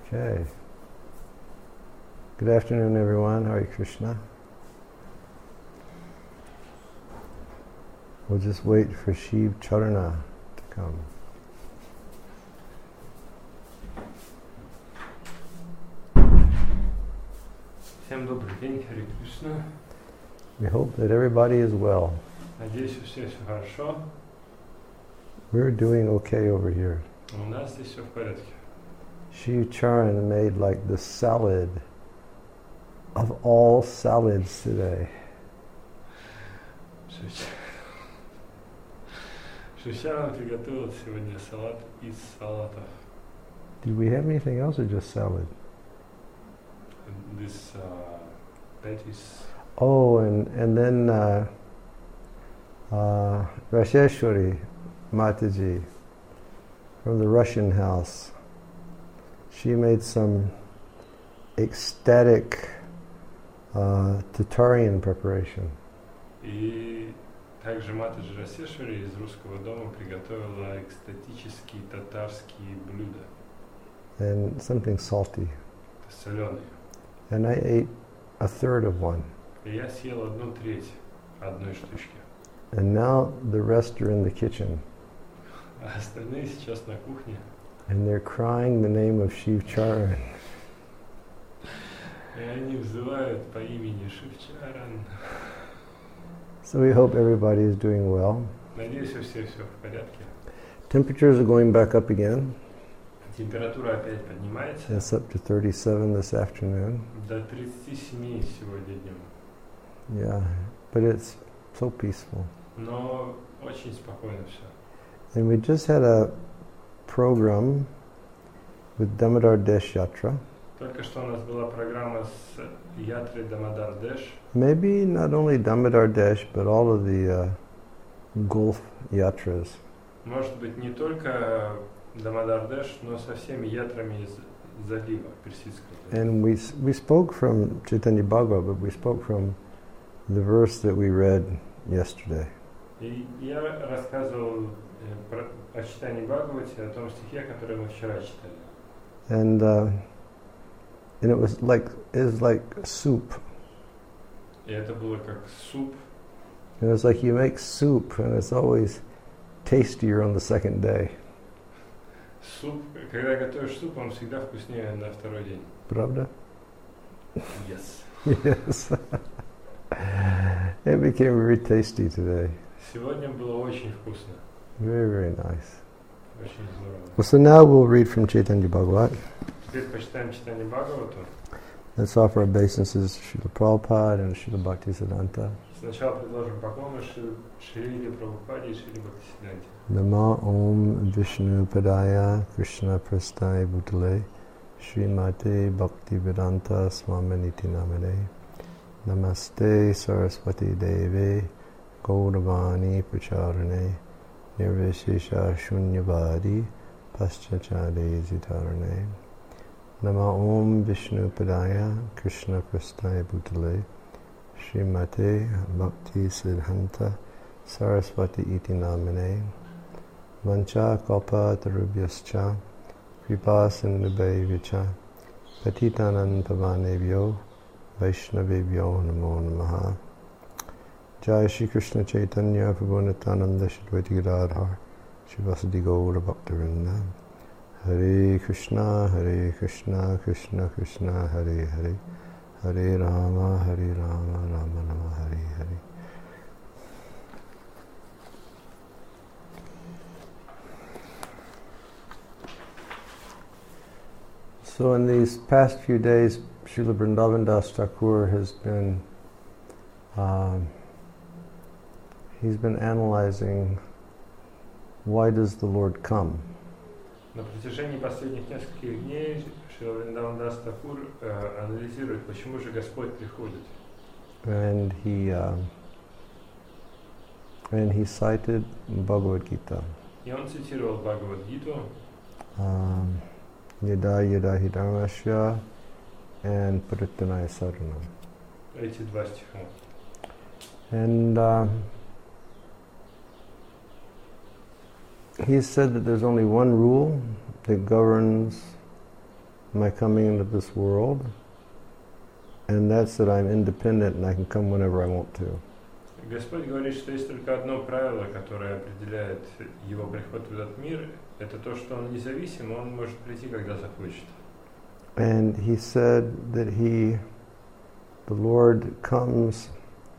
Okay. Good afternoon, everyone. Hare Krishna. We'll just wait for Shiv Charana to come. Всем добрый день, Харе Кришна. We hope that everybody is well. Надеюсь, у всех все хорошо. We're doing okay over here. У нас здесь все в порядке. Shiv Charan made like the salad of all salads today. Шишаран приготовил сегодня салат из салатов. Did we have anything else or just salad? This patties. Oh, and then Rasheshwari Mataji from the Russian house. She made some ecstatic Tatarian preparation. И также Матаджи Расешвари из русского дома приготовила экстатические татарские блюда. And something salty. Соленые. And I ate a third of one. И я съел 1/3 одной штучки. And now the rest are in the kitchen. А остальные сейчас на кухне. And they're crying the name of Shiv Charan. И они взывают по имени Шивчаран. So we hope everybody is doing well. Надеюсь, у всех все в порядке. Temperatures are going back up again. Температура опять поднимается. It's up to 37 this afternoon. До 37 сегодня днем. Yeah, but it's so peaceful. Но очень спокойно все. And we just had a program with Damodar Desh Yatra. Только что у нас была программа с Ятрой Дамодар Деш. Maybe not only Damodar Desh, but all of the Gulf Yatras. Может быть, не только Дамодар Деш, но со всеми ятрами из залива Персидского. And we spoke from Chaitanya Bhagavad, but we spoke from the verse that we read yesterday. И я рассказывал о читании Бхагавати, о том стихе, который мы вчера читали. And it was like soup. И это было как суп. It was like you make soup, and it's always tastier on the second day. Суп, когда готовишь суп, он всегда вкуснее на второй день. Pravda? Yes. Yes. It became very tasty today. Сегодня было очень вкусно. Very, very nice. Очень здорово. Well, so now we'll read from Chaitanya Bhagavat. Теперь почитаем читание Бхагавату. Let's offer obeisances to Srila Prabhupada and Srila Bhaktisiddhanta. Сначала предложим поклоны Шриле Прабхупаде и Шриле Бхактисиддханте. Nama Om Vishnu Padaya Krishna Prasthaya Bhutale Srimate Bhaktivedanta Swaminiti Namane Namaste Saraswati Deve Gauravani Pracharane Nirvishesha Shunyavadi Paschachade Zitarane Nama Om Vishnu Padaya Krishna Prasthaya Bhutale Srimate Bhaktisiddhanta Saraswati Iti Namane Vancha Kalpa Tarubhyascha Kripa Sindhubhaivicha Patitanam Pavanebhyo Vaishnavebhyo Namo Namaha Jai Shri Krishna Chaitanya Prabhu Nityananda Shri Advaita Gadadhar Shri Vasudhi Gaura Bhaktivinoda Hare Krishna Krishna Krishna Hare Hare Hare Rama Rama Rama Hare Hare. So in these past few days, Srila Vrindavan Das Thakur has been he's been analyzing why does the Lord come. На протяжении последних нескольких дней Шрила Вриндаван Дас Тхакур анализирует, почему же Господь приходит. And he cited Bhagavad Gita. И он цитировал Бхагавад-гиту. Yada yada hi dharmasya and parittanaya saranam. Эти два стиха. And he said that there's only one rule that governs my coming into this world, and that's that I'm independent and I can come whenever I want to. Господь говорит, что есть только одно правило, которое определяет его приход в этот мир, это то, что он независим, и он может прийти, когда захочет. And he said that the Lord comes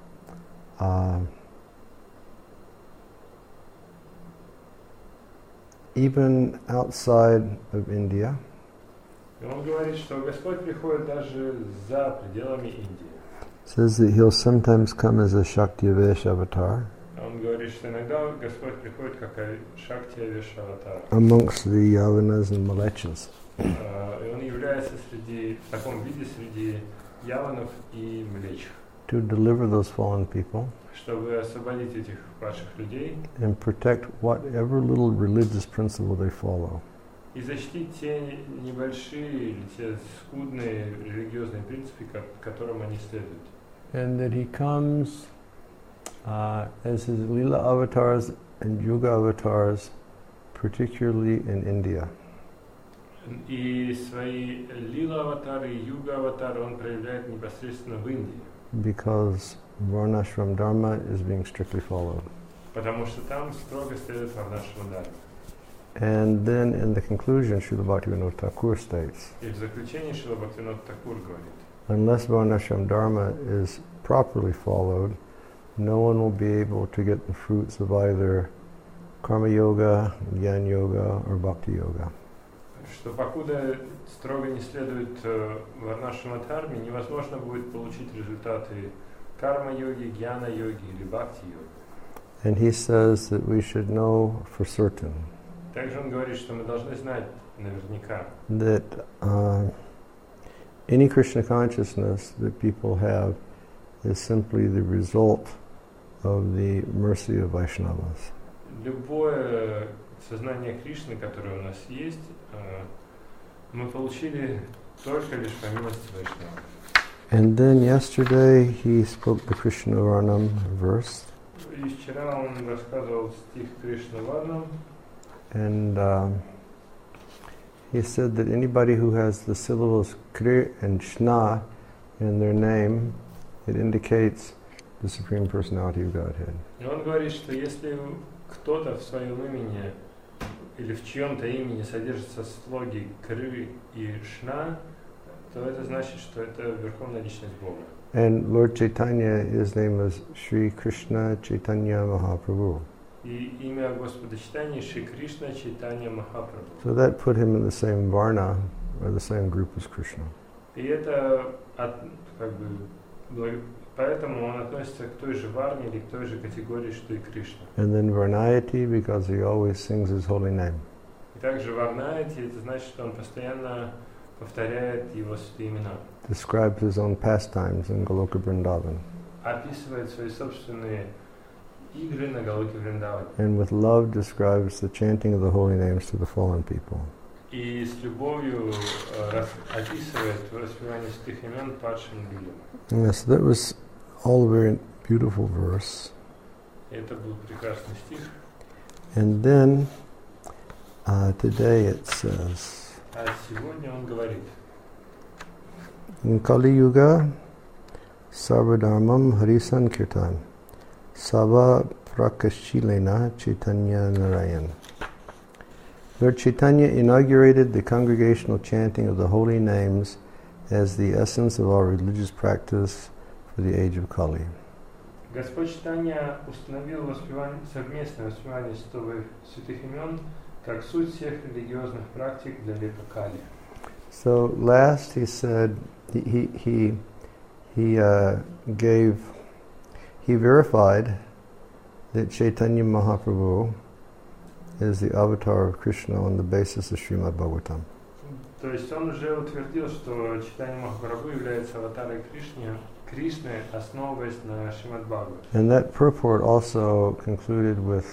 even outside of India. И он говорит, что Господь приходит даже за пределами Индии. Says that he'll sometimes come as a Shakti-Avesh avatar Он говорит, что иногда Господь приходит как Шакти Авеш Аватар. amongst the Yavanas and Malechas. И он является в таком виде среди яванов и млечих, To deliver those fallen people чтобы освободить этих ваших людей and protect whatever little religious principle they follow. и защитить те небольшие или те скудные религиозные принципы, которым они следуют. And that he comes as his Leela avatars and Yuga avatars, particularly in India. И свои лила-аватары и юга-аватары он проявляет непосредственно в Индии, Because Varnashram Dharma is being strictly followed. потому что там строго следует Варнашрама Дхарма. And then in the conclusion, Srila Bhaktivinoda Thakur states, И в заключении Шрила Бхактивинода Такур говорит, unless Varnashram Dharma is properly followed, no one will be able to get the fruits of either Karma Yoga, Jnana Yoga, or Bhakti Yoga. что покуда строго не следует Варнашрама Дхарме, невозможно будет получить результаты карма-йоги, гьяна-йоги или бхакти-йоги. And he says that we should know for certain Также он говорит, что мы должны знать наверняка, that any Krishna consciousness that people have is simply the result of the mercy of Vaishnavas. любое сознание Кришны, которое у нас есть, мы получили только лишь по милости Вайшнава. And then yesterday he spoke the Krishna Varnam verse, И вчера он рассказывал стих Кришна Варнам, and he said that anybody who has the syllables Kri and Shna in their name, it indicates the Supreme Personality of Godhead. и он говорит, что если кто-то в своем имени или в чьем-то имени содержатся слоги Кры и Шна, то это значит, что это Верховная Личность Бога. And Lord Chaitanya, his name is Sri Krishna Chaitanya Mahaprabhu. И имя Господа Чайтаньи Шри Кришна Чайтанья Махапрабху. So that put him in the same Varna, or the same group as Krishna. И это поэтому он относится к той же Варне или к той же категории, что и Кришна. And then Varnayati, because he always sings his holy name. И также Варнаяти, это значит, что он постоянно повторяет его святые имена. Describes his own pastimes in Goloka Vrindavan. Описывает свои собственные игры на Галоке Вриндаване. And with love describes the chanting of the holy names to the fallen people. И с любовью описывает воспевание святых имен падшим людям. Yes, that was all a very beautiful verse. И это был прекрасный стих. And then today it says, А сегодня он говорит, in Kali Yuga, Sarvadharmam Harisan Kirtan, Sava Prakashilena Chaitanya Narayan. Lord Chaitanya inaugurated the congregational chanting of the holy names as the essence of our religious practice for the age of Kali. Господь Чайтанья установил совместное воспевание святых имен как суть всех религиозных практик для века Кали. So last he said he verified that Chaitanya Mahaprabhu is the avatar of Krishna on the basis of Srimad Bhagavatam. То есть он уже утвердил, что Чайтанья Махапрабху является аватарой Кришны, основываясь на Шримад Бхагават. And that purport also concluded with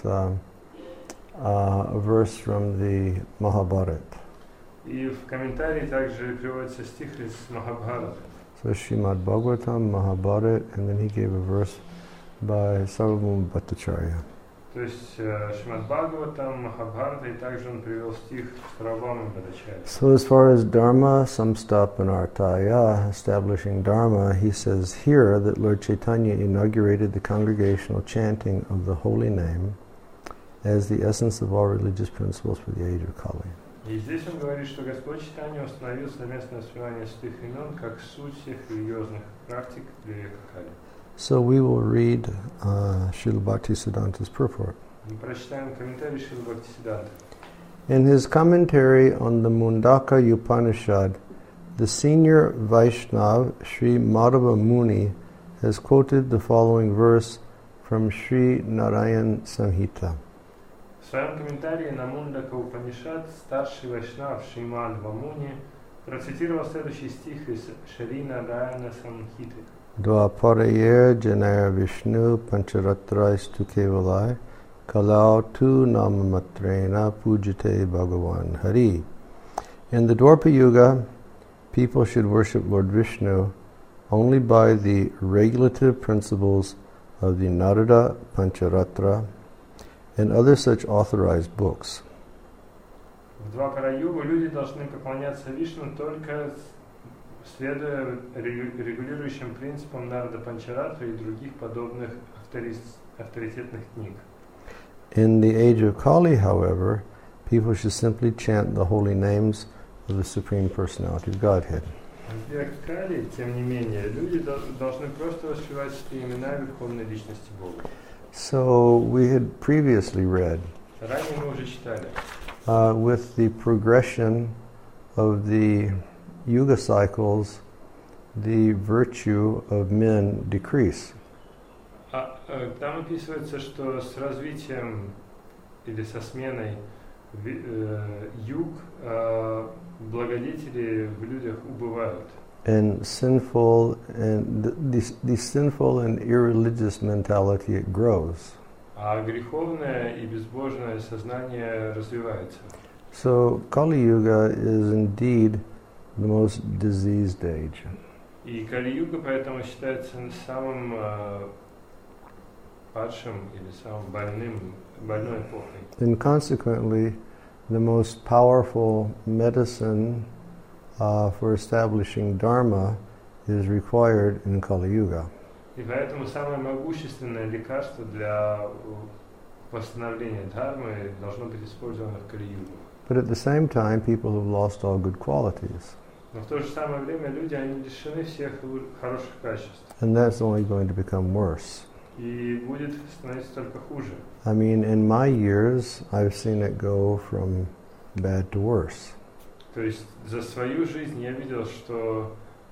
a verse from the Mahabharata. И в комментарии также приводится стих из Махабхарата. So Srimad Bhagavatam, Mahabharata, and then he gave a verse by Sarvabhauma Bhattacharya. То То есть Шримад Бхагаватам, Махабхарата, и также он привел стих Рабама Бхадачарья. So as far as Dharma, Samstapanartaya, establishing Dharma, he says here that Lord Chaitanya inaugurated the congregational chanting of the holy name as the essence of all religious principles for the age of Kali. И здесь он говорит, что Господь Чайтанья установил совместное воспевание святых имен как суть всех религиозных практик для века Кали. So we will read Srila Bhaktisiddhanta's purport. Мы прочитаем комментарий Шрилы Бхактисиддханты. In his commentary on the Mundaka Upanishad, the senior Vaishnav, Sri Madhava Muni, has quoted the following verse from Sri Narayan Samhita. В своем комментарии на Мундака Упанишад старший вайшнав Шри Мадхава Муни процитировал следующий стих из Шри Нараяна Самхиты. Dvaparayer Janaya Vishnu Pancharatrais tu Kevalai Kalau tu Namamatrena Pujate Bhagavan Hari. In the Dwapara Yuga, people should worship Lord Vishnu only by the regulative principles of the Narada Pancharatra and other such authorized books. В Двапара-югу люди должны поклоняться Вишну только следуя регулирующим принципам Нарада Панчаратра и других подобных авторитетных книг. In the age of Kali, however, people should simply chant the holy names of the Supreme Personality of Godhead. В век Кали, тем не менее, люди должны просто воспевать имена Верховной Личности Бога. So we had previously read Ранее мы уже читали, with the progression of the Yuga cycles, the virtue of men decrease. Там описывается, что с развитием или со сменой юг благодетели в людях убывают. And sinful and the sinful and irreligious mentality, it grows. А греховное и безбожное сознание развивается. So Kali Yuga is indeed the most diseased age. И Кали-юга поэтому считается самым падшим или самым больной эпохой. And consequently, the most powerful medicine for establishing Dharma is required in Kali Yuga. И поэтому самое могущественное лекарство для восстановления дхармы должно быть использовано в Кали-югу. But at the same time, people have lost all good qualities. Но в то же самое время люди, они лишены всех хороших качеств. And that's only going to become worse. И будет становиться только хуже. I mean, in my years, I've seen it go from bad to worse. То есть за свою жизнь я видел, что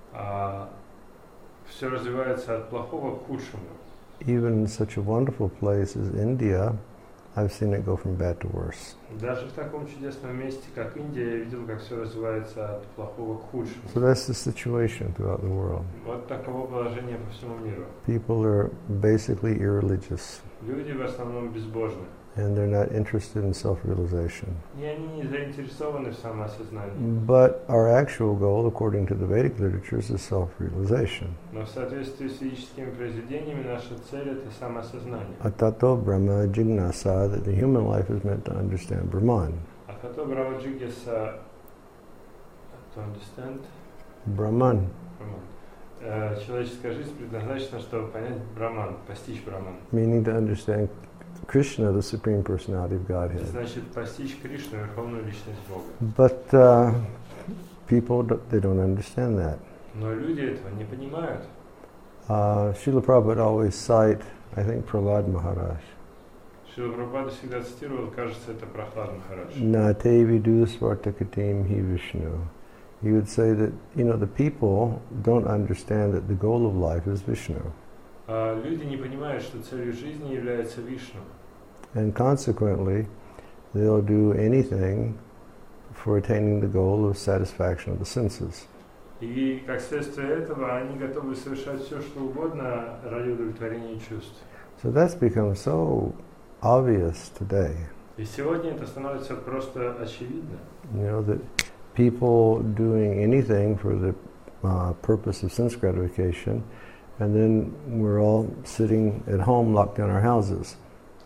все развивается от плохого к худшему. Even in such a wonderful place as India, I've seen it go from bad to worse. Даже в таком чудесном месте, как Индия, я видел, как все развивается от плохого к худшему. So that's the situation throughout the world. Вот таково положение по всему миру. People are basically irreligious, Люди в основном безбожны. and they're not interested in self-realization. И они не заинтересованы в самоосознании. But our actual goal, according to the Vedic literatures, is self-realization. Но в соответствии с ведическими произведениями наша цель – это самоосознание. Atato Brahma Jignasa, that the human life is meant to understand Brahman. Ахато Брахма Джигьяса to understand Brahman. Брахман. Человеческая жизнь предназначена, чтобы понять Брахман, постичь Брахман. Meaning to understand Krishna, the Supreme Personality of Godhead. Значит, постичь Кришну, Верховную Личность Бога. But people, they don't understand that. Но люди этого не понимают. Srila Prabhupada always cite, I think, Prahlad Maharaj. Шрила Прабхупада всегда цитировал, кажется, это Прахлад Махарадж. Nate vidu svartakatim hi Vishnu. He would say that, the people don't understand that the goal of life is Vishnu. Люди не понимают, что целью жизни является Вишну. And consequently, they'll do anything for attaining the goal of satisfaction of the senses. И как следствие этого они готовы совершать все, что угодно ради удовлетворения чувств. So that's become so obvious today. И сегодня это становится просто очевидно. That people doing anything for the purpose of sense gratification, and then we're all sitting at home locked in our houses. То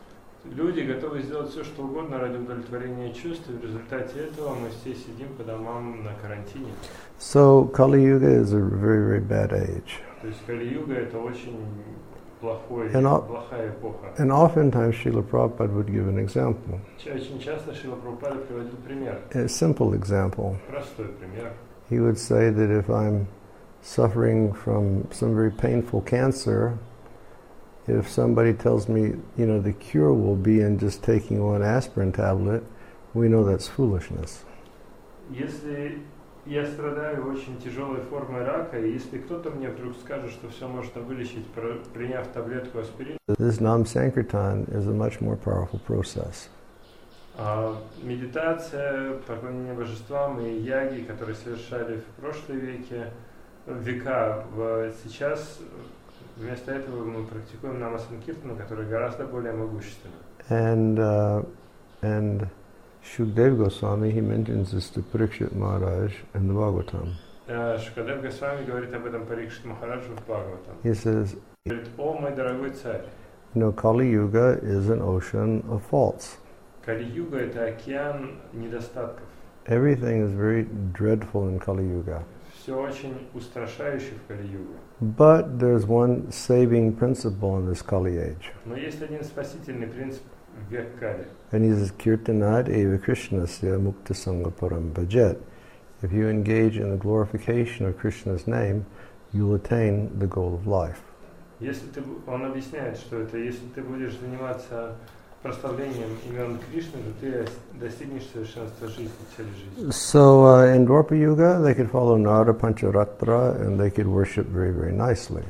люди готовы сделать все, что угодно ради удовлетворения чувств, и в результате этого мы все сидим по домам на карантине. So Kali Yuga is a very, very bad age. То есть Кали-юга это очень плохая эпоха. And oftentimes Srila Prabhupada would give an example. Очень часто Шрила Прабхупада приводил пример. A simple example. Простой пример. He would say that if I'm suffering from some very painful cancer, if somebody tells me, the cure will be in just taking one aspirin tablet, we know that's foolishness. Если я страдаю очень тяжелой формой рака, и если кто-то мне вдруг скажет, что все можно вылечить, приняв таблетку аспирина, this Nam Sankirtan is a much more powerful process. Медитация, поклонение божествам и яги, которые совершали в прошлые века, сейчас вместо этого мы практикуем Нама Санкиртану, который гораздо более могущественный. And Shukdev Goswami, he mentions this to Parikshit Maharaj in the Bhagavatam. Шукадев Госвами говорит об этом Парикшит Махараджу в Бхагаватам. He says, говорит: «О, мой дорогой царь, Kali Yuga is an ocean of faults. Кали-юга — это океан недостатков. Everything is very dreadful in Kali Yuga. Все очень устрашающе в Кали-югу. But there's one saving principle in this Kali age. Но есть один спасительный принцип в век Кали. And he says, Kirtanad eva Krishnasya mukta sangha param bhajet. If you engage in the glorification of Krishna's name, you'll attain the goal of life. Он объясняет, что это если ты будешь заниматься прославлением имен Кришны, то ты достигнешь совершенства жизни, цели жизни. So in Dwapara Yuga, they could follow Narada Pancharatra and they could worship very, very nicely.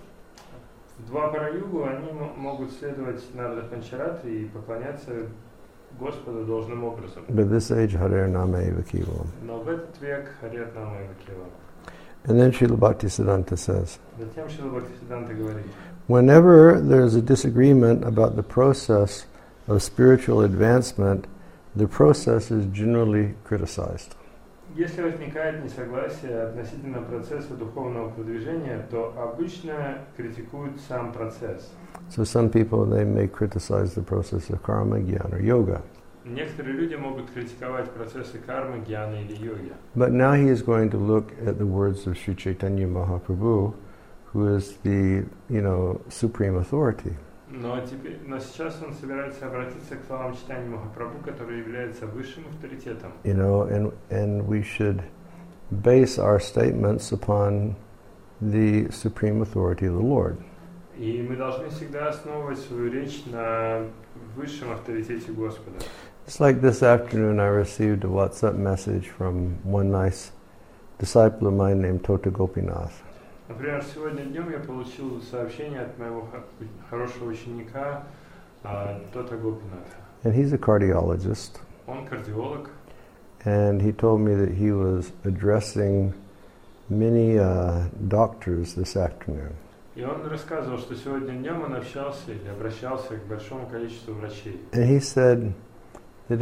В Двапара-югу они могут следовать Нарада Панчаратри и поклоняться Господу должным образом. But this age, Hare Nama Eva Kevalam. Но в этот век Харе Нама Эва Кевалам. And then Srila Bhaktisiddhanta says, Затем Шрила Бхактисиддханта говорит: whenever there's a disagreement about the process of spiritual advancement, the process is generally criticized. Если возникает несогласие относительно процесса духовного продвижения, то обычно критикуют сам процесс. So some people, they may criticize the process of karma, jnana, or yoga. Некоторые люди могут критиковать процессы кармы, гьяны или йоги. But now he is going to look at the words of Sri Chaitanya Mahaprabhu, who is the, supreme authority. Но сейчас он собирается обратиться к словам Чайтаньи Махапрабху, который является высшим авторитетом. And we should base our statements upon the supreme authority of the Lord. И мы должны всегда основывать свою речь на высшем авторитете Господа. It's like this afternoon I received a WhatsApp message from one nice disciple of mine named Tota Gopinath. Например, сегодня днем я получил сообщение от моего хорошего ученика Тота Гопинатха. And he's a cardiologist. Он кардиолог. And he told me that he was addressing many doctors this afternoon. И он рассказывал, что сегодня днем он общался или обращался к большому количеству врачей. And he said that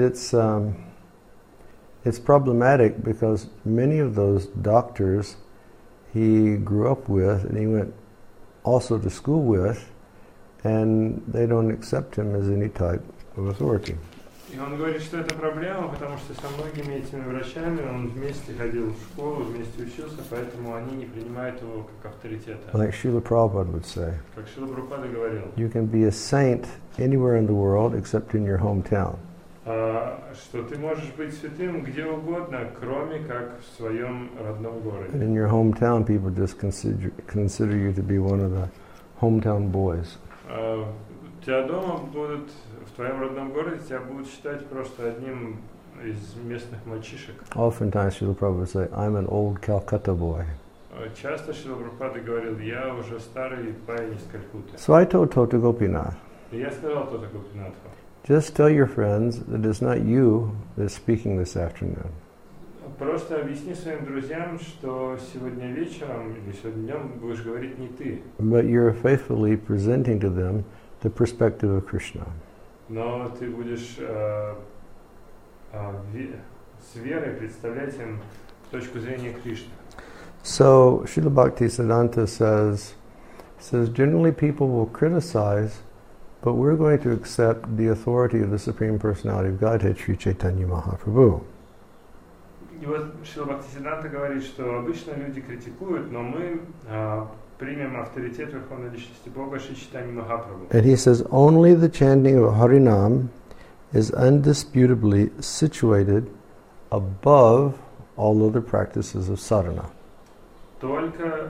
it's problematic because many of those doctors he grew up with and he went also to school with, and they don't accept him as any type of authority. И он говорит, что это проблема, потому что со многими этими врачами он вместе ходил в школу, вместе учился, поэтому они не принимают его как авторитета. Like Srila Prabhupada would say, как Шрила Прабхупада говорил, you can be a saint anywhere in the world except in your hometown. Что ты можешь быть святым где угодно, кроме как в своем родном городе. And in your hometown, people just consider you to be one of the hometown boys. Тебя дома будут, в твоем родном городе тебя будут считать просто одним из местных мальчишек. Oftentimes, Srila Prabhupada would say, I'm an old Calcutta boy. Часто Шрила Прабхупада говорил: я уже старый парень из Калькутты. So I told Tota Gopinath, и я сказал Тота Гопинатху, just tell your friends that it's not you that's speaking this afternoon. Просто объясни своим друзьям, что сегодня вечером или сегодня днем будешь говорить не ты. But you're faithfully presenting to them the perspective of Krishna. Но ты будешь с верой представлять им точку зрения Кришны. So Srila Bhaktisiddhanta says generally people will criticize But we're going to accept the authority of the Supreme Personality of Godhead, Sri Chaitanya Mahaprabhu. И вот Шрила Бхактисиддханта говорит, что обычно люди критикуют, но мы примем авторитет Верховной Личности Бога Шри Чайтаньи Махапрабху. And he says, only the chanting of Harinam is undisputably situated above all other practices of sadhana. Только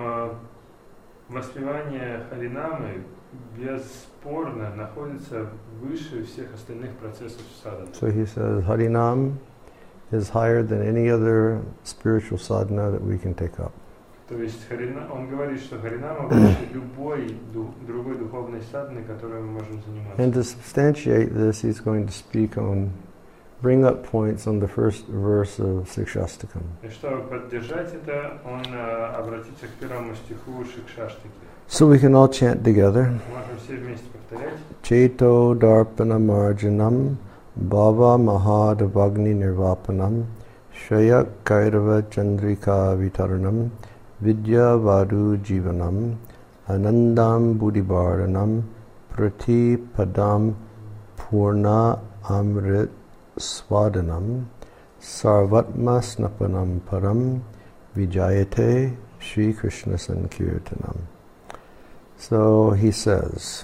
воспевание Харинамы бесспорно находится выше всех остальных процессов садханы. So he says, Harinam is higher than any other spiritual sadhana that we can take up. То есть он говорит, что Харинама выше любой другой духовной садханы, которой мы можем заниматься. And to substantiate this, he's going to bring up points on the first verse of Sikshastakam. И чтобы поддержать это, он обратится к первому стиху Шикшаштаки. So we can all chant together. Можем все вместе повторять. Cheto darpana marjanam bhava mahadavagni nirvapanam shaya kairava chandrika vitaranam vidya vadu jivanam anandam buddhibharanam prati padam purna amrit swadanam sarvatma snapanam param vijayate Shri Krishna Sankirtanam. So he says,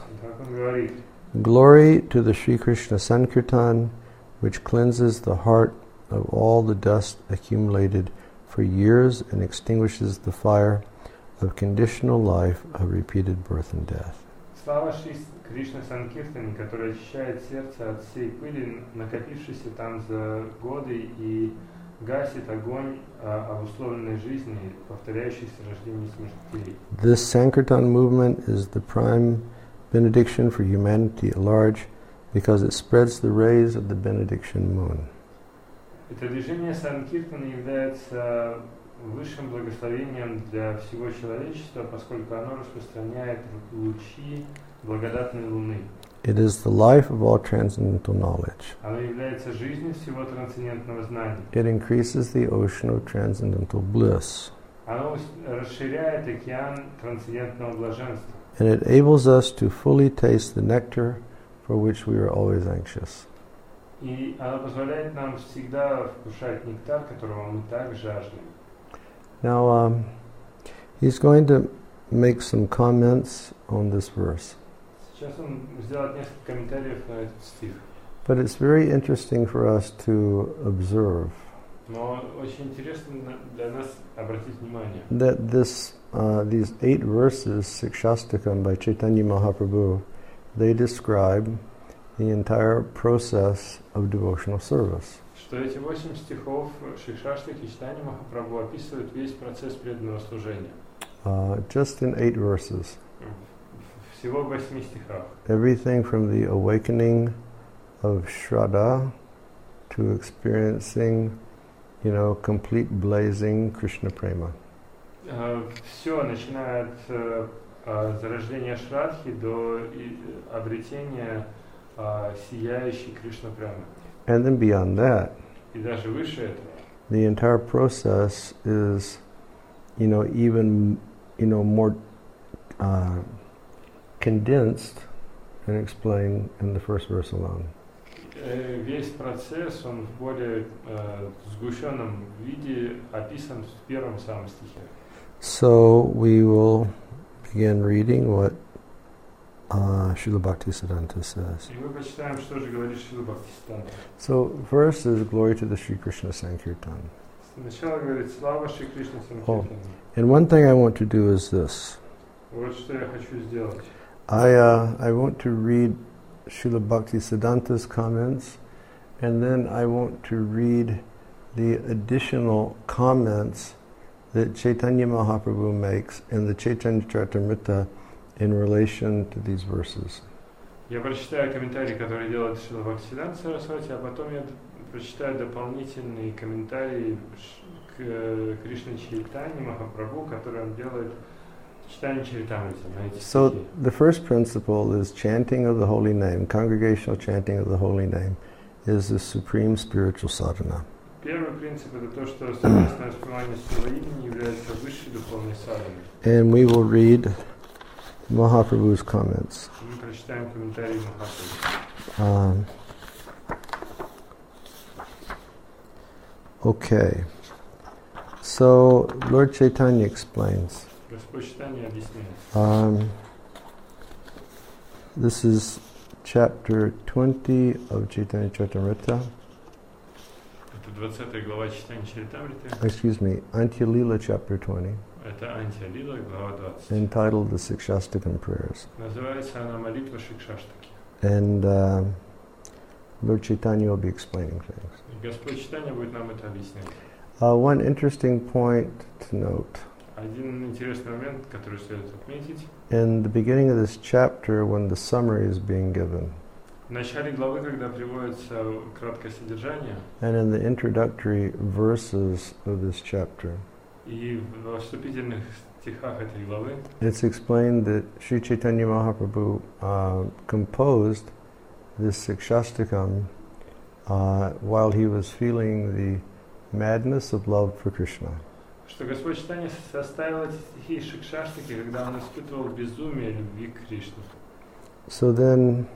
glory to the Shri Krishna Sankirtan, which cleanses the heart of all the dust accumulated for years and extinguishes the fire of conditional life of repeated birth and death. Слава Шри Кришна Санкиртане, который очищает сердце от всей пыли, накопившейся там за годы, и гасит огонь обусловленной жизни, повторяющейся рождение и смертей. This Sankirtan movement is the prime benediction for humanity at large because it spreads the rays of the benediction moon. Это движение Санкиртана является высшим благословением для всего человечества, поскольку оно распространяет лучи благодатной луны. It is the life of all transcendental knowledge. Оно является жизнью всего трансцендентного знания. It increases the ocean of transcendental bliss. Оно расширяет океан трансцендентного блаженства. And it enables us to fully taste the nectar for which we are always anxious. И оно позволяет нам всегда вкушать нектар, которого мы так жаждем. Now, he's going to make some comments on this verse. Сейчас он сделает несколько комментариев на этот стих. But it's very interesting for us to observe Но очень интересно для нас обратить внимание, that these 8 verses, Sikshastakam by Chaitanya Mahaprabhu, they describe the entire process of devotional service. Что эти 8 стихов Шикшаштаки Чайтаньи Махапрабху описывают весь процесс преданного служения. Just in 8 verses. Всего в 8 стихах. Everything from the awakening of Shraddha to experiencing, complete blazing Krishna Prema. Все, начиная от зарождения Шрадхи до обретения сияющей Кришна Премы. And then beyond that, И даже выше этого, the entire process is, even, more condensed and explained in the first verse alone. Весь процесс, он в более сгущенном виде описан в первом самом стихе. So we will begin reading what Srila Bhaktisiddhanta says. И мы почитаем, что же говорит Шрила Бхактисиддханта. So first is glory to the Shri Krishna Sankirtan. Сначала говорит слава Шри Кришна Санкиртане. And one thing I want to do is this. Вот что я хочу сделать. I want to read Srila Bhaktisiddhanta's comments, and then I want to read the additional comments that Chaitanya Mahaprabhu makes in the Chaitanya Charitamrita in relation to these verses. Я прочитаю комментарии, которые делает Шрила Бхактисиддханта Сарасвати, а потом я прочитаю дополнительные комментарии к Кришне Чайтаньи Махапрабху, которые он делает в читании Чаритамрити на эти стихи. So the first principle is chanting of the holy name, congregational chanting of the holy name, is the supreme spiritual sadhana. Первый принцип – это то, что совместное воспевание своего имени является высшей духовной садханой. And we will read Mahaprabhu's comments. Мы прочитаем комментарии Махапрабху. Okay. So Lord Chaitanya explains. Господь Чайтанья объясняет. This is chapter 20 of Chaitanya Charitamrita. Это 20 глава Чайтанья Чаритамриты. Excuse me, Antya Lila chapter 20. Это Антия Лила, глава 20. Entitled the Sikshastakam Prayers. Называется она молитва Шикшаштаки. And Lord Chaitanya will be explaining things. Господь Чайтанья будет нам это объяснять. One interesting point to note. Один интересный момент, который следует отметить. In the beginning of this chapter, when the summary is being given, В начале главы, когда приводится краткое содержание, and in the introductory verses of this chapter, и во вступительных стихах этой главы, it's explained that Sri Chaitanya Mahaprabhu composed this Sikshastakam while he was feeling the madness of love for Krishna. Что Господь Чайтанья составил эти стихи Шикшаштаки, когда он испытывал безумие любви к Кришне. So then,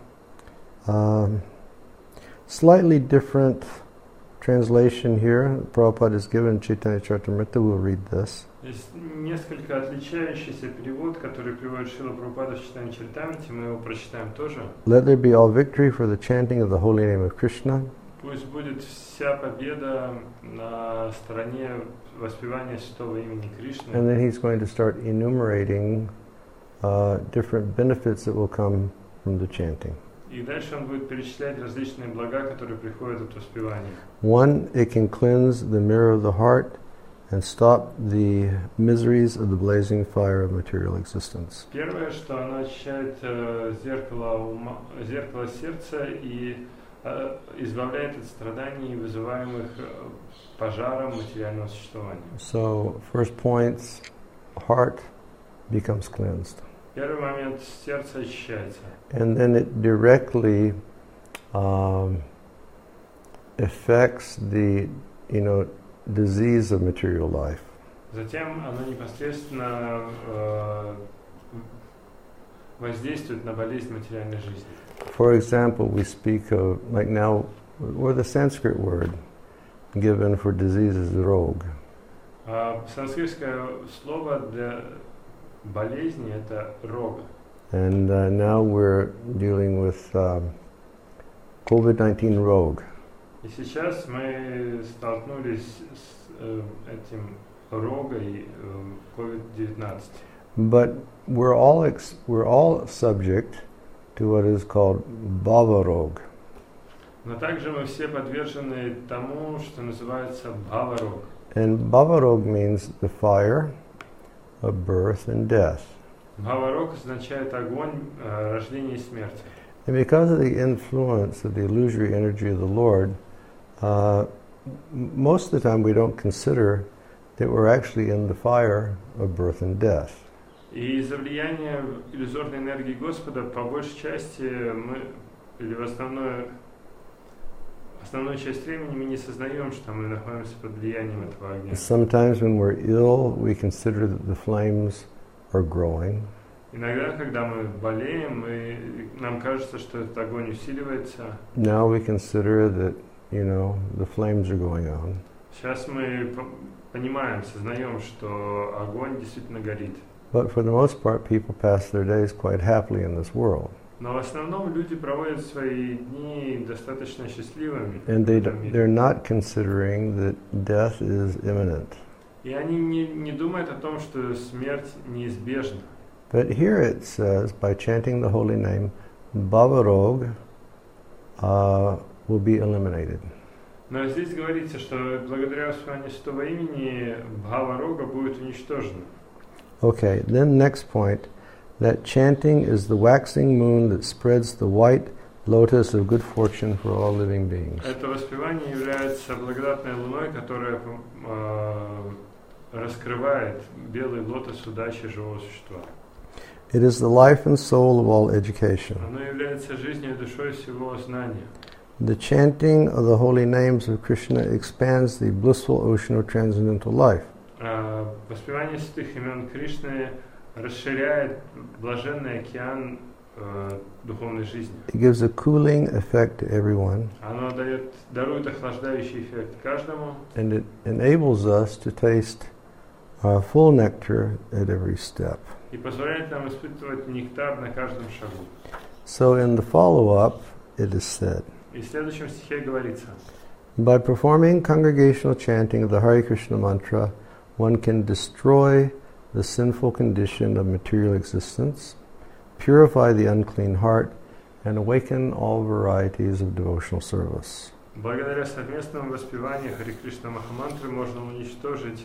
slightly different translation here. Prabhupada has given Chaitanya Charitamrita. We'll read this. Есть несколько отличающийся перевод, который приводит Шрила Прабхупада в Чайтанья Чаритамрите, мы его прочитаем тоже. Let there be all victory for the chanting of the holy name of Krishna. Пусть будет вся победа на стороне воспевания святого имени Кришны. And then he's going to start enumerating different benefits that will come from the chanting. И дальше он будет перечислять различные блага, которые приходят от воспевания. One, it can cleanse the mirror of the heart and stop the miseries of the blazing fire of material existence. Первое, что оно очищает зеркало сердца и избавляет от страданий, вызываемых пожаром материального существования. So, first points, heart becomes cleansed. Первый момент, сердце очищается. And then it directly affects the, disease of material life. Затем оно непосредственно воздействует на болезнь материальной жизни. For example, we speak of, like now, or the Sanskrit word given for disease is rog. Санскритское слово для болезни это рога. And now we're dealing with COVID-19 rog. И сейчас мы столкнулись с этим рогой COVID-19. But we're all subject to what is called bhava rog. Но также мы все подвержены тому, что называется бхава-рог. And bhava rog means the fire of birth and death. Бхава-рог означает огонь, рождение и смерть. And because of the influence of the illusory energy of the Lord, most of the time we don't consider that we're actually in the fire of birth and death. И из-за влияния иллюзорной энергии Господа, по большей части, мы, или в основную часть времени мы не сознаем, что мы находимся под влиянием этого огня. Sometimes when we're ill, we consider that the flames are growing. Иногда, когда мы болеем, нам кажется, что этот огонь усиливается. Now we consider that, the flames are going on. Сейчас мы понимаем, сознаем, что огонь действительно горит. But for the most part, people pass their days quite happily in this world. Но в основном люди проводят свои дни достаточно счастливыми. And they're not considering that death is imminent. И они не думают о том, что смерть неизбежна. But here it says, by chanting the holy name, bhava-rog will be eliminated. Но здесь говорится, что благодаря воспеванию святого имени бхава-рога будет уничтожена. Okay, then next point, that chanting is the waxing moon that spreads the white lotus of good fortune for all living beings. Это воспевание является благодатной луной, которая раскрывает белый лотос удачи живого существа. It is the life and soul of all education. Оно является жизнью и душой всего знания. The chanting of the holy names of Krishna expands the blissful ocean of transcendental life. Воспевание святых имен Кришны расширяет блаженный океан духовной жизни. It gives a cooling effect to everyone, Оно дарует охлаждающий эффект каждому, and it enables us to taste full nectar at every step. и позволяет нам испытывать нектар на каждом шагу. So in the follow-up, it is said, И в следующем стихе говорится: by performing congregational chanting of the Hare Krishna mantra, one can destroy the sinful condition of material existence, purify the unclean heart, and awaken all varieties of devotional service. Благодаря совместному воспеванию Харе Кришна Махамантры можно уничтожить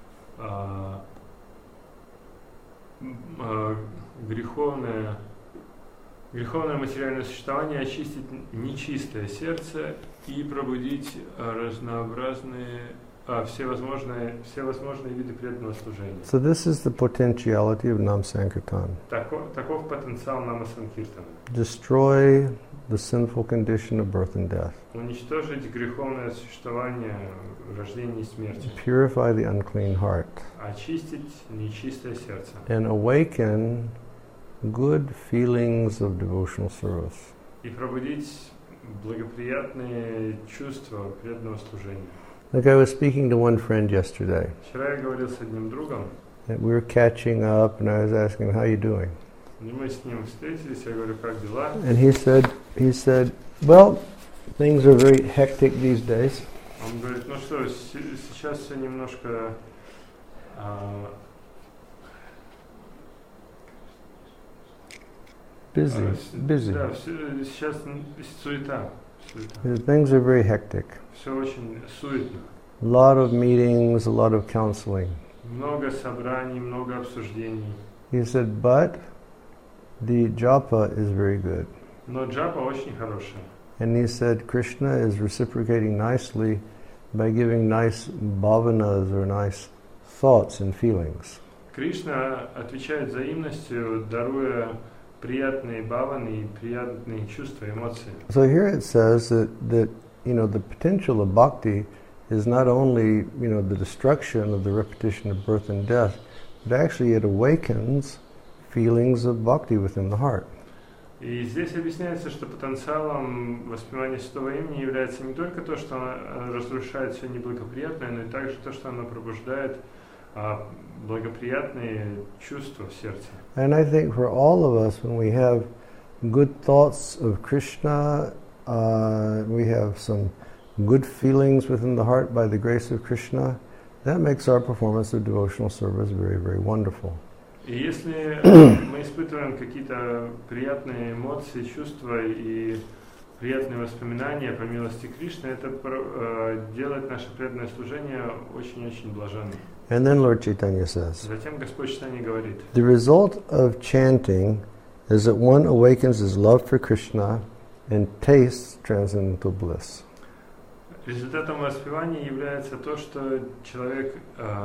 греховное материальное существование, очистить нечистое сердце и пробудить всевозможные виды преданного служения. So this is the potentiality of Nam Sankirtan. Таков потенциал Нама Санкиртана. Destroy the sinful condition of birth and death. Уничтожить греховное существование рождения и смерти. Purify the unclean heart. Очистить нечистое сердце. And awaken good feelings of devotional service. И пробудить благоприятные чувства преданного служения. Like I was speaking to one friend yesterday. Вчера я говорил с одним другом. And we were catching up, and I was asking him, how are you doing? И мы с ним встретились, я говорю, как дела? And he said, well, things are very hectic these days. Он говорит, ну что, сейчас все немножко busy. Да, сейчас суета. Things are very hectic. Все очень суетно. A lot of meetings, a lot of counseling. Много собраний, много обсуждений. He said, but the japa is very good. Но джапа очень хорошая. And he said, Krishna is reciprocating nicely by giving nice bhavanas or nice thoughts and feelings. Кришна отвечает взаимностью, даруя приятные бхаваны и приятные чувства, эмоции. So here it says that the potential of bhakti is not only the destruction of the repetition of birth and death, but actually it awakens feelings of bhakti within the heart. И здесь объясняется, что потенциалом воспевания святого имени является не только то, что оно разрушает все неблагоприятное, но и также то, что оно пробуждает благоприятные чувства в сердце. And I think for all of us, when we have good thoughts of Krishna, we have some good feelings within the heart by the grace of Krishna, that makes our performance of devotional service very, very wonderful. И если мы испытываем какие-то приятные эмоции, чувства и приятные воспоминания по милости Кришны, это делает наше преданное служение очень-очень блаженным. And then Lord Chaitanya says, Затем Господь Чайтанья говорит, the result of chanting is that one awakens his love for Krishna and tastes transcendental bliss. Результатом воспевания является то, что человек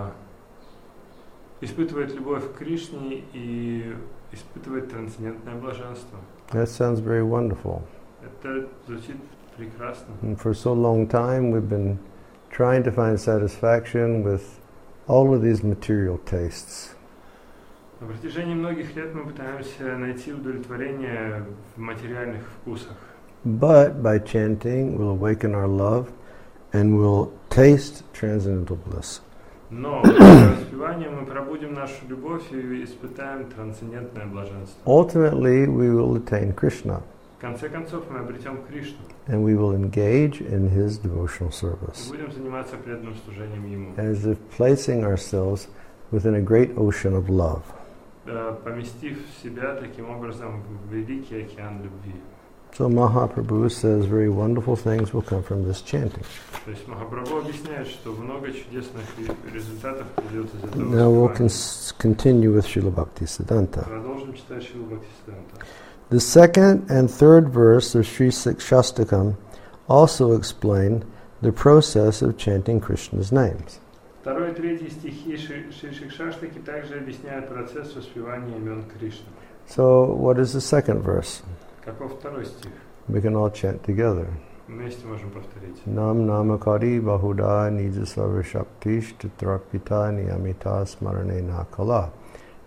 испытывает любовь к Кришне и испытывает трансцендентное блаженство. That sounds very wonderful. Это звучит прекрасно. And for so long time we've been trying to find satisfaction with all of these material tastes. На протяжении многих лет мы пытаемся найти удовлетворение в материальных вкусах. But by chanting we'll awaken our love and we'll taste transcendental bliss. Но воспеванием мы пробудим нашу любовь и испытаем трансцендентное блаженство. Ultimately we will attain Krishna. В конце концов мы обретем Кришну. And we will engage in his devotional service. И будем заниматься преданным служением Ему. As if placing ourselves within a great ocean of love. Поместив себя таким образом в великий океан любви. So Mahaprabhu says very wonderful things will come from this chanting. То есть Махапрабху объясняет, что много чудесных результатов придет из этого. Now we'll continue with Srila Bhaktisiddhanta. Продолжим читать Шрила Бхактисиддханта. The second and third verse of Sri Shastakam also explain the process of chanting Krishna's names. Второй и третий стихи Шри Шикшаштаки также объясняют процесс воспевания имен Кришны. So what is the second verse? Каков второй стих? We can all chant together. Вместе можем повторить. Nam namakari bahuda nija sarva shaktish tatrapita niyamita smarane nakala.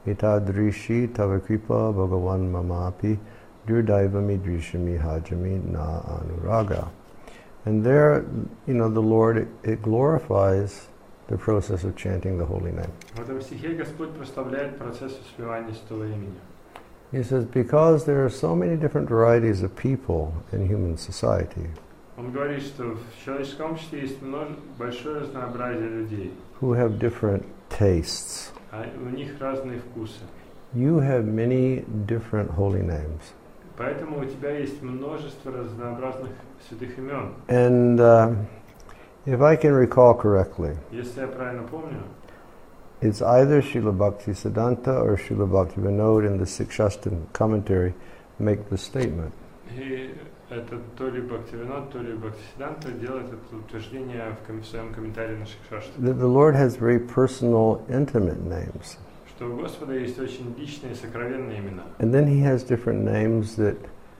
Etadrishi Tavakripa Bhagavan Mamapi Durdaivami Drishami Hajami Na Anuraga. And there, the Lord, it glorifies the process of chanting the holy name. В этом стихе Господь прославляет процесс воспевания Святого имени. He says, because there are so many different varieties of people in human society Он говорит, что в человеческом обществе есть большое разнообразие людей, who have different tastes, а у них разные вкусы. you have many different holy names. Поэтому у тебя есть множество разнообразных святых имен. And if I can recall correctly, Если я правильно помню, it's either Srila Bhaktisiddhanta or Srila Bhaktivinoda in the Sikshastan commentary make the statement. и это то ли Бхактивинод, то ли Бхактисиддханта делает это утверждение в своем комментарии на Шикшашту. That the Lord has very personal, intimate names. Что у Господа есть очень личные, сокровенные имена. And then He has different names that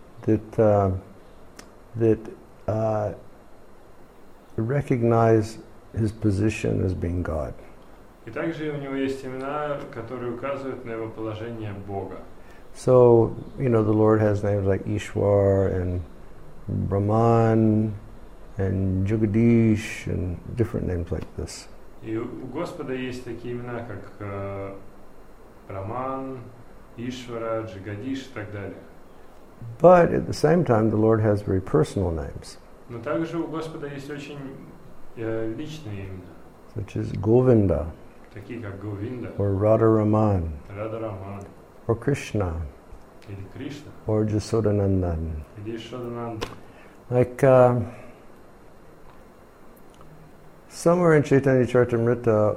recognize His position as being God. И также у него есть имена, которые указывают на его положение Бога. So, the Lord has names like Ishwar and Brahman and Jagadish and different names like this. И у Господа есть такие имена, как Браман, Ишвара, Джагадиш и так далее. But at the same time, the Lord has very personal names, Но также у Господа есть очень личные имена, such as Govinda, такие как Говинда, or Radharaman, Радараман, or Krishna, или Кришна, or Jasodanandan. или Ишодананда. Like somewhere in Chaitanya Charitamrita,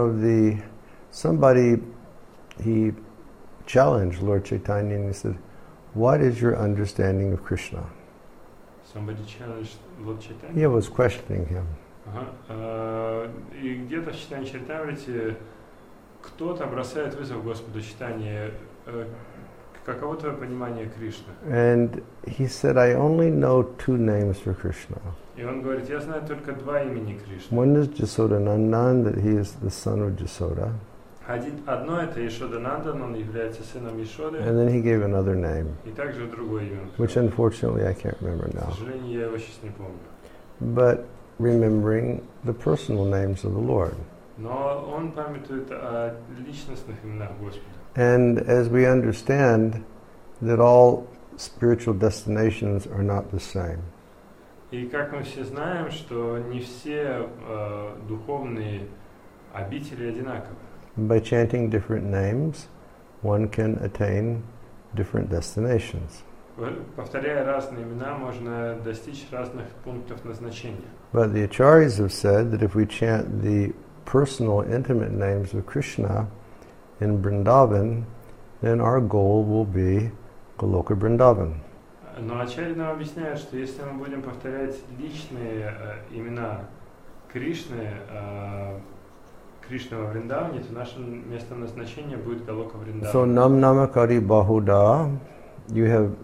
he challenged Lord Chaitanya and he said, "What is your understanding of Krishna?" Somebody challenged Lord Chaitanya. He was questioning him. И где-то в Чайтанья Чаритамрите кто-то бросает вызов Господу Чайтанье. Каково твое понимание Кришны? And he said, "I only know two names for Krishna. И он говорит, я знаю только два имени Кришны. One is Jasodanandan, that he is the son of Jasoda. Одно это Ишоданандан, он является сыном Ишоды. And then he gave another name, И также другое имя. which unfortunately I can't remember К now. сожалению, я его сейчас не помню. But remembering the personal names of the Lord. Но он памятует о личностных именах Господа. And as we understand that all spiritual destinations are not the same. И как мы все знаем, что не все духовные обители одинаковы. By chanting different names, one can attain different destinations. Повторяя разные имена, можно достичь разных пунктов назначения. But the acharyas have said that if we chant the personal, intimate names of Krishna in Vrindavan, then our goal will be Goloka Vrindavan. Но ачарьи нам объясняют, что если мы будем повторять личные имена Кришны, Кришны во Вриндаване, то наше место назначения будет Галока Вриндавана. So Nam Namakari Bahuda, you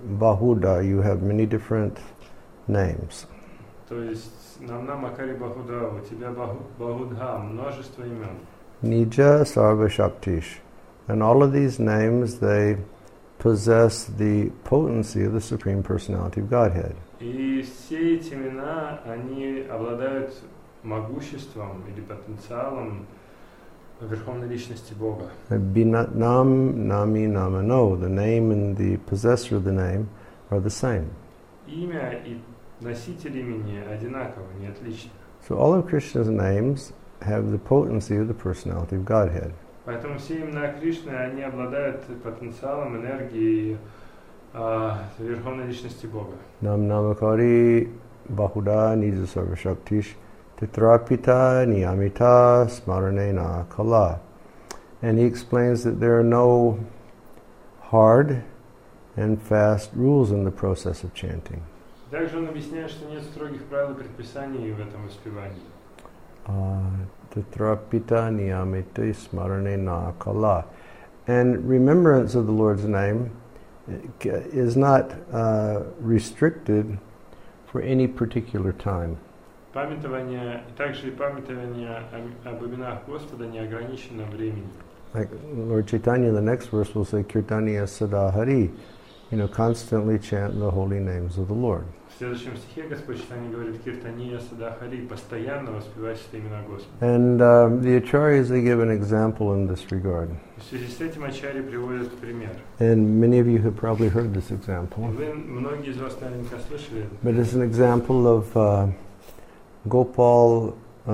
have many different names. То есть Намна Макари Бахуда, у тебя Бахudha, множество имен. Nija Sarva Shaktish. And all of these names, they possess the potency of the Supreme Personality of Godhead. И все эти имена, они обладают могуществом или потенциалом Верховной Личности Бога. Nam, Nami, Namano. The name and the possessor of the name are the same. Имя и носитель имени одинаково, не отлично. So all of Krishna's names have the potency of the personality of Godhead. Поэтому все имена Кришны, они обладают потенциалом, энергией Верховной Личности Бога. Nam Namakari Bahuda Nija Sarva Shaktish Titrapita Niyamita Smaranena Kala. And he explains that there are no hard and fast rules in the process of chanting. Также он объясняет, что нет строгих правил и предписаний в этом воспевании. Titrapita Niyamita Smaranena Kala. And remembrance of the Lord's name is not restricted for any particular time. Памятование, также и памятование об именах Господа не ограничено временем. Like Lord Chaitanya in the next verse will say, Kirtaniya Sada Hari, constantly chant the holy names of the Lord. В следующем стихе Господь Чайтанья говорит «Киртания сада хари», постоянно воспевать святые имена Господа. And the Acharyas, they give an example in this regard. В связи с этим ачарьи приводят пример. And many of you have probably heard this example. Вы, многие из вас наверняка слышали это. But it's an example of Gopal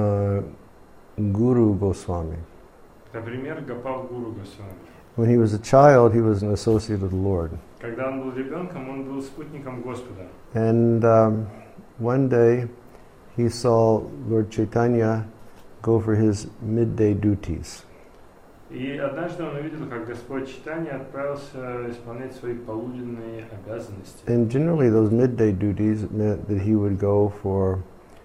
Guru Goswami. Например, Гопал Гуру Госвами. When he was a child, he was an associate of the Lord. Когда он был ребенком, он был спутником Господа. And one day he saw Lord Chaitanya go for his midday duties. И однажды он увидел, как Господь Чайтанья отправился исполнять свои полуденные обязанности. And generally those midday duties meant that he would go for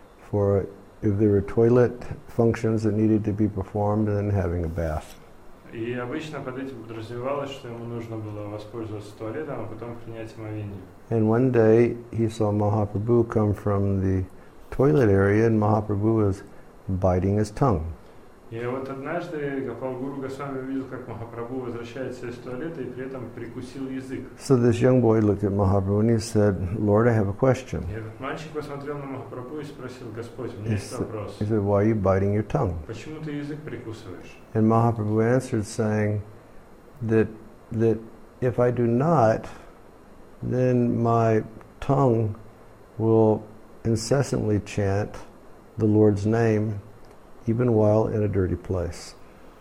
if there were toilet functions that needed to be performed, and then having a bath. И обычно под этим подразумевалось, что ему нужно было воспользоваться туалетом, а потом принять омовение. And one day he saw Mahaprabhu come from the toilet area, and Mahaprabhu was biting his tongue. И вот однажды Гопал Гуру Госвами увидел, как Махапрабху возвращается из туалета и при этом прикусил язык. So this young boy looked at Mahaprabhu and he said, Lord, I have a question. И этот мальчик посмотрел на Махапрабху и спросил: Господь, у меня есть вопрос. He said, why are you biting your tongue? Почему ты язык прикусываешь? And Mahaprabhu answered saying that if I do not, then my tongue will incessantly chant the Lord's name even while in a dirty place.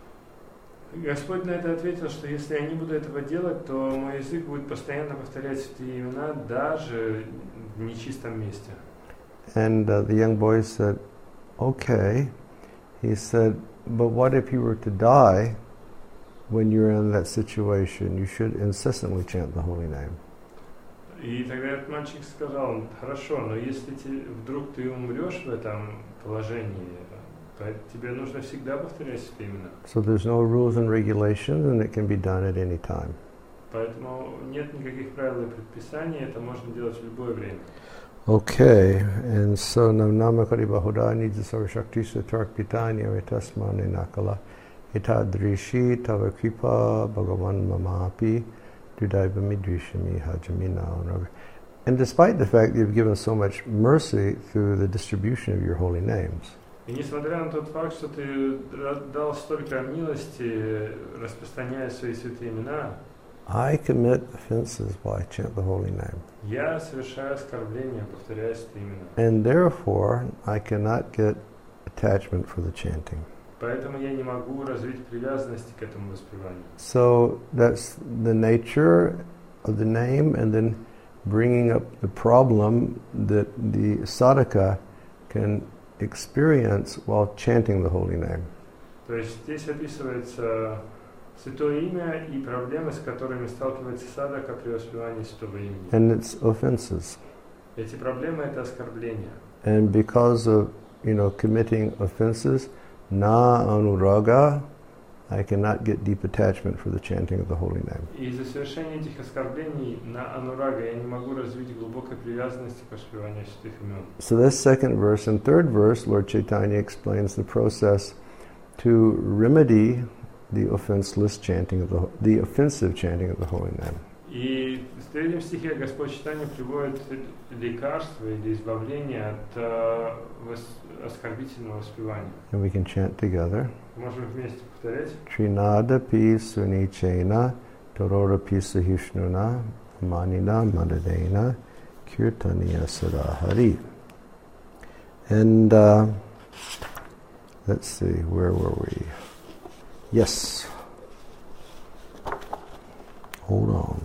Господь на это ответил, что если я не буду этого делать, то мой язык будет постоянно повторять святые имена даже в нечистом месте. And the young boy said, okay. He said, but what if you were to die when you're in that situation? You should incessantly chant the holy name. И тогда этот мальчик сказал: хорошо, но если вдруг ты умрешь в этом положении, то тебе нужно всегда повторять святые имена. So there's no rules and regulations, and it can be done at any time. Поэтому нет никаких правил и предписаний, это можно делать в любое время. Okay, and so Namakari Bahuda Nijasar Shakti Satark Pitanya Vitasmani Nakala Itadrishi Tava Kripa Bhagavan Mamapi Dudaiva Midrishami Hajamina. And despite the fact that you've given so much mercy through the distribution of your holy names, И несмотря на тот факт, что ты дал столько милости, распространяя свои святые имена, I commit offenses while I chant the holy name. я совершаю оскорбления, повторяя святые имена. And therefore, I cannot get attachment for the chanting. Поэтому я не могу развить привязанности к этому воспеванию. So that's the nature of the name, and then bringing up the problem that the sadhaka can experience while chanting the holy name. То есть здесь описывается святое имя и проблемы, с которыми сталкивается садака при воспевании святого имени. And its offenses. Эти проблемы — это оскорбления. And because of, committing offenses, na anuraga, I cannot get deep attachment for the chanting of the holy name. И из-за совершения этих оскорблений на анурага я не могу развить глубокой привязанности к воспеванию святых имен. So this second verse and third verse, Lord Chaitanya explains the process to remedy the offenseless chanting of the offensive chanting of the holy name. И в третьем стихе Господь Чайтанья приводит лекарство или избавление от оскорбительного воспевания. And we can chant together. Можем вместе повторять. Trinada pi sunichena torora pi sahishnuna manina madadena kirtaniya sadahari. And let's see, where were we? Yes. Hold on.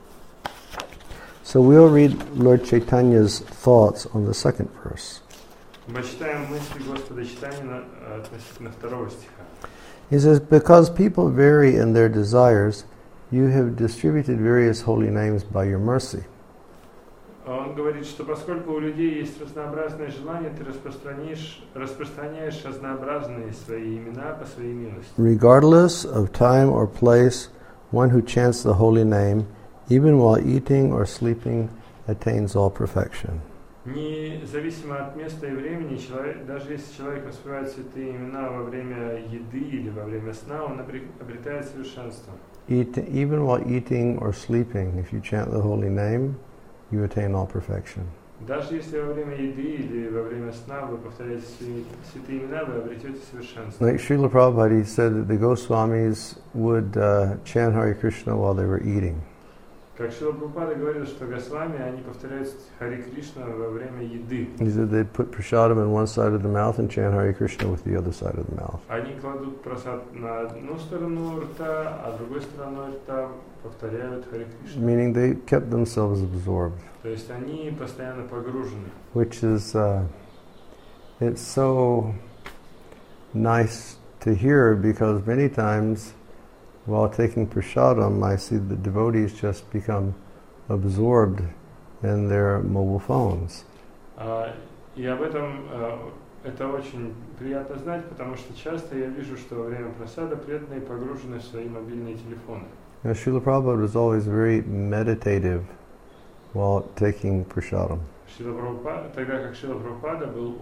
So we'll read Lord Chaitanya's thoughts on the second verse. Мы читаем мысли Господа Чайтаньи относительно второго стиха. He says, because people vary in their desires, you have distributed various holy names by your mercy. Он говорит, что поскольку у людей есть разнообразные желания, ты распространяешь разнообразные свои имена по своей милости. Regardless of time or place, one who chants the holy name, even while eating or sleeping, attains all perfection. Независимо от места и времени, даже если человек воспевает святые имена во время еды или во время сна, он обретает совершенство. Even while eating or sleeping, if you chant the holy name, you attain all perfection. Даже если во время еды или во время сна вы повторяете святые имена, вы обретете совершенство. Like Srila Prabhupada, he said that the Goswamis would chant Hare Krishna while they were eating. Как Шрила Прабхупада говорил, что Госвами, они повторяют Харе Кришна во время еды. He said they'd put prasadam in one side of the mouth and chant Hare Krishna with the other side of the mouth. Они кладут прасад на одну сторону рта, а другой стороной рта повторяют Харе Кришна. Meaning they kept themselves absorbed. То есть они постоянно погружены. Which is, it's so nice to hear because many times while taking prasadam, I see the devotees just become absorbed in their mobile phones. И об этом это очень приятно знать, потому что часто я вижу, что во время прасада преданные погружены в свои мобильные телефоны. Now, Srila Prabhupada was always very meditative while taking prasadam. Тогда как Шрила Прабхупада был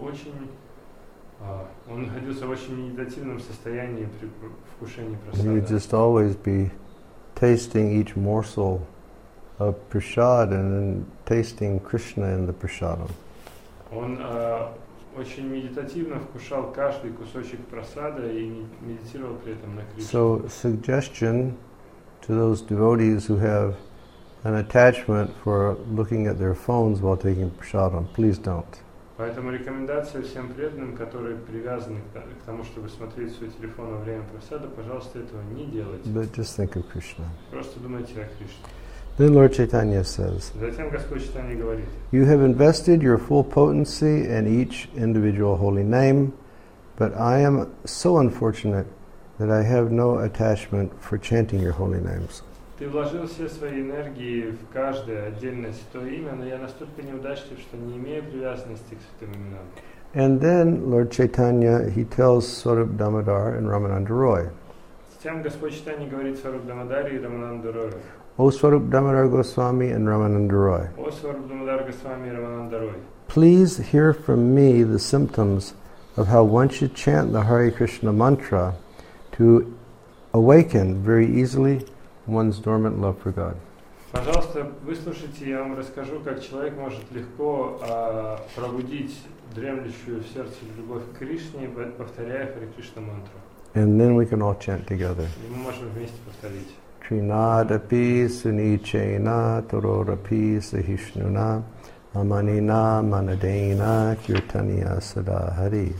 он находился в очень медитативном состоянии при вкушении прасада. He would just always be tasting each morsel of prasad and then tasting Krishna in the prasadam. Он очень медитативно вкушал каждый кусочек прасада и медитировал при этом на Кришне. So, suggestion to those devotees who have an attachment for looking at their phones while taking prasadam, please don't. Поэтому рекомендация всем преданным, которые привязаны к тому, чтобы смотреть свой телефон во время прасада, пожалуйста, этого не делайте. But just think of Krishna. Просто думайте о Кришне. Then Lord Chaitanya says, Затем Господь Чайтанья говорит: You have invested your full potency in each individual holy name, but I am so unfortunate that I have no attachment for chanting your holy names. Ты вложил все свои энергии в каждое отдельное святое имя, но я настолько неудачлив, что не имею привязанности к святым именам. And then Lord Chaitanya, he tells Swarup Damodar and Ramananda Roy, Затем Господь Чайтанья говорит Сваруб Дамодари и Рамананду Рою: O Swarup Damodar Goswami and Ramananda Roy, О Сваруб Дамодар Госвами и Рамананда Рой, please hear from me the symptoms of how one should chant the Hare Krishna mantra to awaken very easily one's dormant love for God. Пожалуйста, выслушайте, я вам расскажу, как человек может легко пробудить дремлющую в сердце любовь к Кришне, повторяя Харе Кришна мантру. And then we can all chant together. И мы можем вместе повторить. Trinadapi sunichena tororapi sahishnuna amanina manadena kirtaniya sada hari.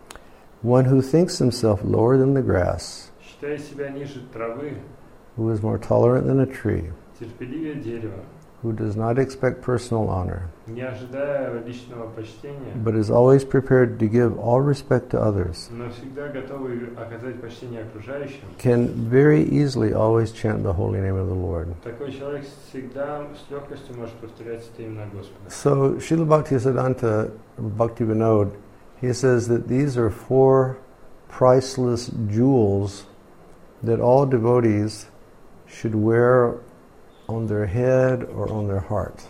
One who thinks himself lower than the grass, Считая себя ниже травы, who is more tolerant than a tree, терпеливее дерева, who does not expect personal honor, не ожидая личного почтения, but is always prepared to give all respect to others, но всегда готовы оказать почтение окружающим, can very easily always chant the holy name of the Lord. такой человек всегда с легкостью может повторять это имя Господа. So Srila Bhaktisiddhanta Bhaktivinoda, he says that these are 4 priceless jewels that all devotees should wear on their head or on their heart.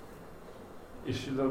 И Шрила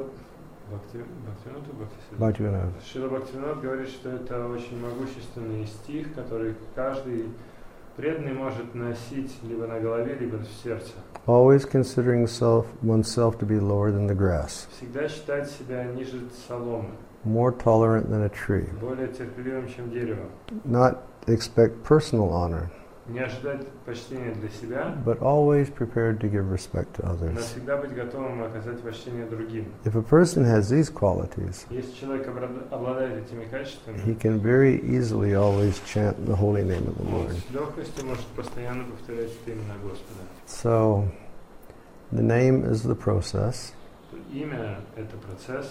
Bhaktivinoda. Шрила Бхактивинод говорит, что это очень могущественный стих, который каждый преданный может носить либо на голове, либо в сердце. Always considering oneself to be lower than the grass, Всегда считать себя ниже соломы, more tolerant than a tree, более терпеливым, чем дерево. not expect personal honor, Не ожидать почтения для себя, but always prepared to give respect to но others. всегда быть готовым оказать почтение другим. If a person has these qualities, Если человек обладает этими качествами, he can very easily always chant the holy name of the он Lord. с легкостью может постоянно повторять имена Господа. So, the name is the process, Имя – это процесс,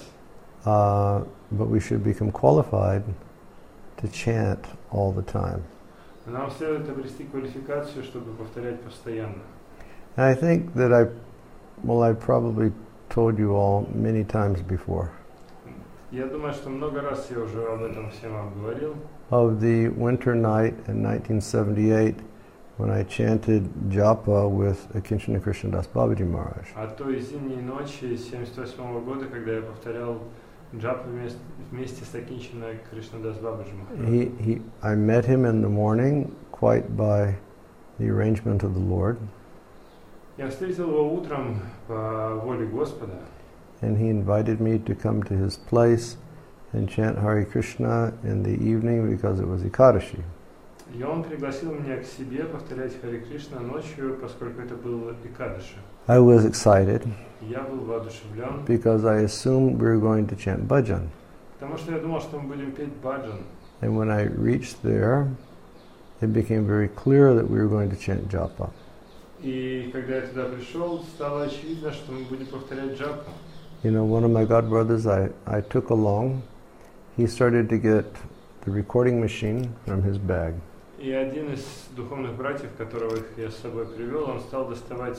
but we should become qualified to chant all the time. нам следует обрести квалификацию, чтобы повторять постоянно. And I think that I probably told you all many times before Я думаю, что много раз я уже об этом всем вам говорил. of the winter night in 1978 when I chanted japa with Akinchana Krishnadas Babaji Maharaj. А той зимней ночи 78 года, когда я повторял джапу вместе с Акинчана Кришнадас Бабаджи Махарадж. I met him in the morning, quite by the arrangement of the Lord. Я встретил его утром по воле Господа. And he invited me to come to his place and chant Hare Krishna in the evening because it was Ekadashi. И он пригласил меня к себе повторять Харе Кришна ночью, поскольку это был Экадаши. I was excited Я был воодушевлен, because I assumed we were going to chant bhajan. потому что я думал, что мы будем петь баджан. And when I reached there, it became very clear that we were going to chant japa. И когда я туда пришел, стало очевидно, что мы будем повторять джапу. You know, one of my godbrothers I took along, he started to get the recording machine from his bag. И один из духовных братьев, которого я с собой привел, он стал доставать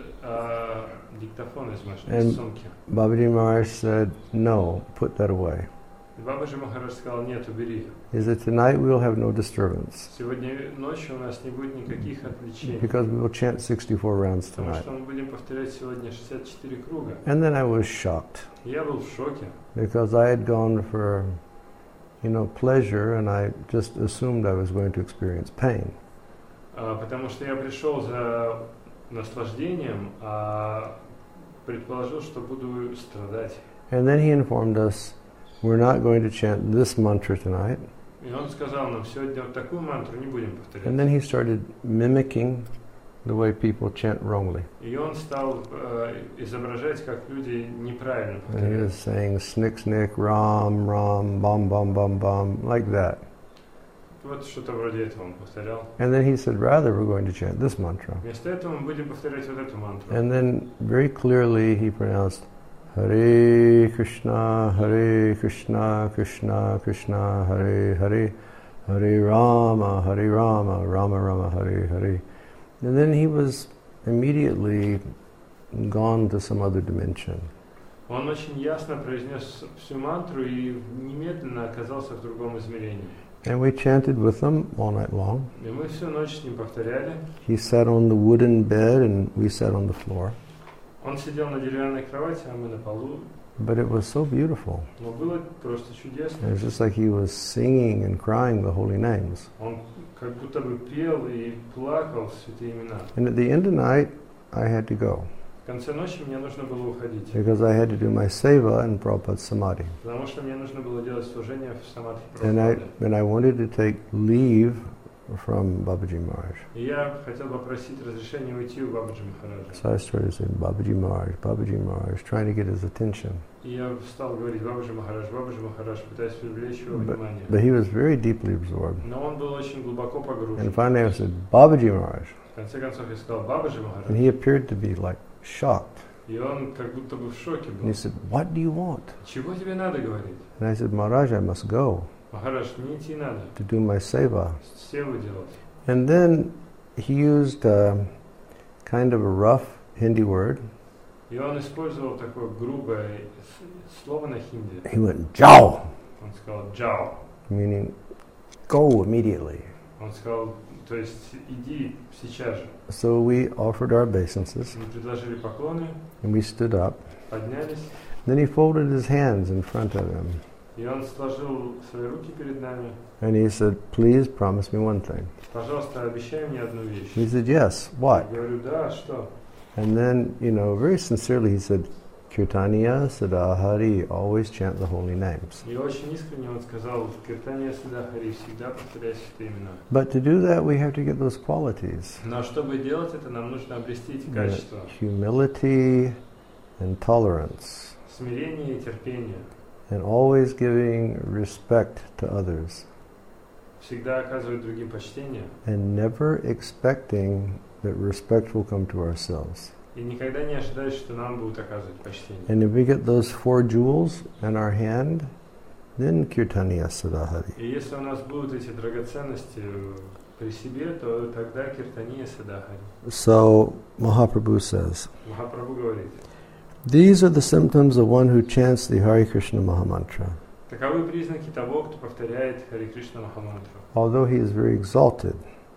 диктофон из сумки. Babaji Maharaj said, "No, put that away." И Бабаджи Махарадж сказал: нет, убери. He said, "Tonight we will have no disturbance Сегодня ночью у нас не будет никаких отвлечений. because we will chant 64 rounds Потому tonight." что мы будем повторять сегодня 64 круга. And then I was shocked Я был в шоке, because I had gone for, pleasure, and I just assumed I was going to experience pain. потому что я пришел за наслаждением, а предположил, что буду страдать. And then he informed us, "We're not going to chant this mantra tonight." И он сказал нам: сегодня вот такую мантру не будем повторять. And then he started mimicking the way people chant wrongly. И он стал изображать, как люди неправильно And he was повторяют. saying snick snick, ram, ram, bum, bum, bum, bum, like that. Вот что-то вроде этого он повторял. And then he said, rather we're going to chant this mantra. Вместо этого мы будем повторять вот эту мантру. And then very clearly he pronounced Hare Krishna, Krishna Krishna, Hare Hare, Hare Rama, Rama Rama, Hare Hare. And then he was immediately gone to some other dimension. Он очень ясно произнес всю мантру и немедленно оказался в другом измерении. And we chanted with him all night long. И мы всю ночь с ним повторяли. He sat on the wooden bed and we sat on the floor. Он сидел на деревянной кровати, а мы на полу. But it was so beautiful. Но было просто чудесно. It was just like he was singing and crying the holy names. Он как будто бы пел и плакал святые имена. And at the end of the night, I had to go. В конце ночи мне нужно было уходить. Because I had to do my seva in Prabhupada's samadhi. Потому что мне нужно было делать служение в самадхи And Прабхупады. I wanted to take leave from Babaji Maharaj. И я хотел попросить разрешения уйти у Бабаджи Махараджа. So I started saying, Babaji Maharaj, trying to get his attention. И я стал говорить: Бабаджи Махарадж, пытаясь привлечь его внимание. But he was very deeply absorbed. Но он был очень глубоко погружен. And finally I said, Babaji Maharaj. В конце концов я сказал: Бабаджи And Махарадж. he appeared to be like shocked. И он как будто бы в шоке And был. he said, what do you want? Чего тебе надо, говорить? And I said, Maharaj, I must go Махарадж, мне идти надо. to do my seva. Севу делать. And then he used kind of a rough Hindi word. И он использовал такое грубое слово на хинди. He went, Jao, Он сказал: джао. meaning go immediately. Он сказал: то есть иди сейчас же. So we offered our obeisances Мы предложили поклоны, and we stood up. поднялись. Then he folded his hands in front of him И он сложил свои руки перед нами. and he said, please promise me one thing. Пожалуйста, обещай мне одну вещь. He said, yes, what? Я говорю: да, что? And then, very sincerely he said, Kirtaniya Sadahari, always chant the holy names. И очень искренне он сказал: Киртания Садахари, всегда повторяй святые имена. But to do that, we have to get those qualities. Но чтобы делать это, нам нужно обрести эти качества. Humility and tolerance. Смирение и терпение. And always giving respect to others. Всегда оказывать другим почтение. And never expecting that respect will come to ourselves. И никогда не ожидать, что нам будут оказывать почтение. And if we get those 4 jewels in our hand, then Kirtaniya Sadahari. И если у нас будут эти драгоценности при себе, то тогда Киртания Садахари. So Mahaprabhu says, Махапрабху говорит: these are the symptoms of one who chants the Hare Krishna Mahamantra. таковы признаки того, кто повторяет Харе Кришна Махамантру. Although he is very exalted,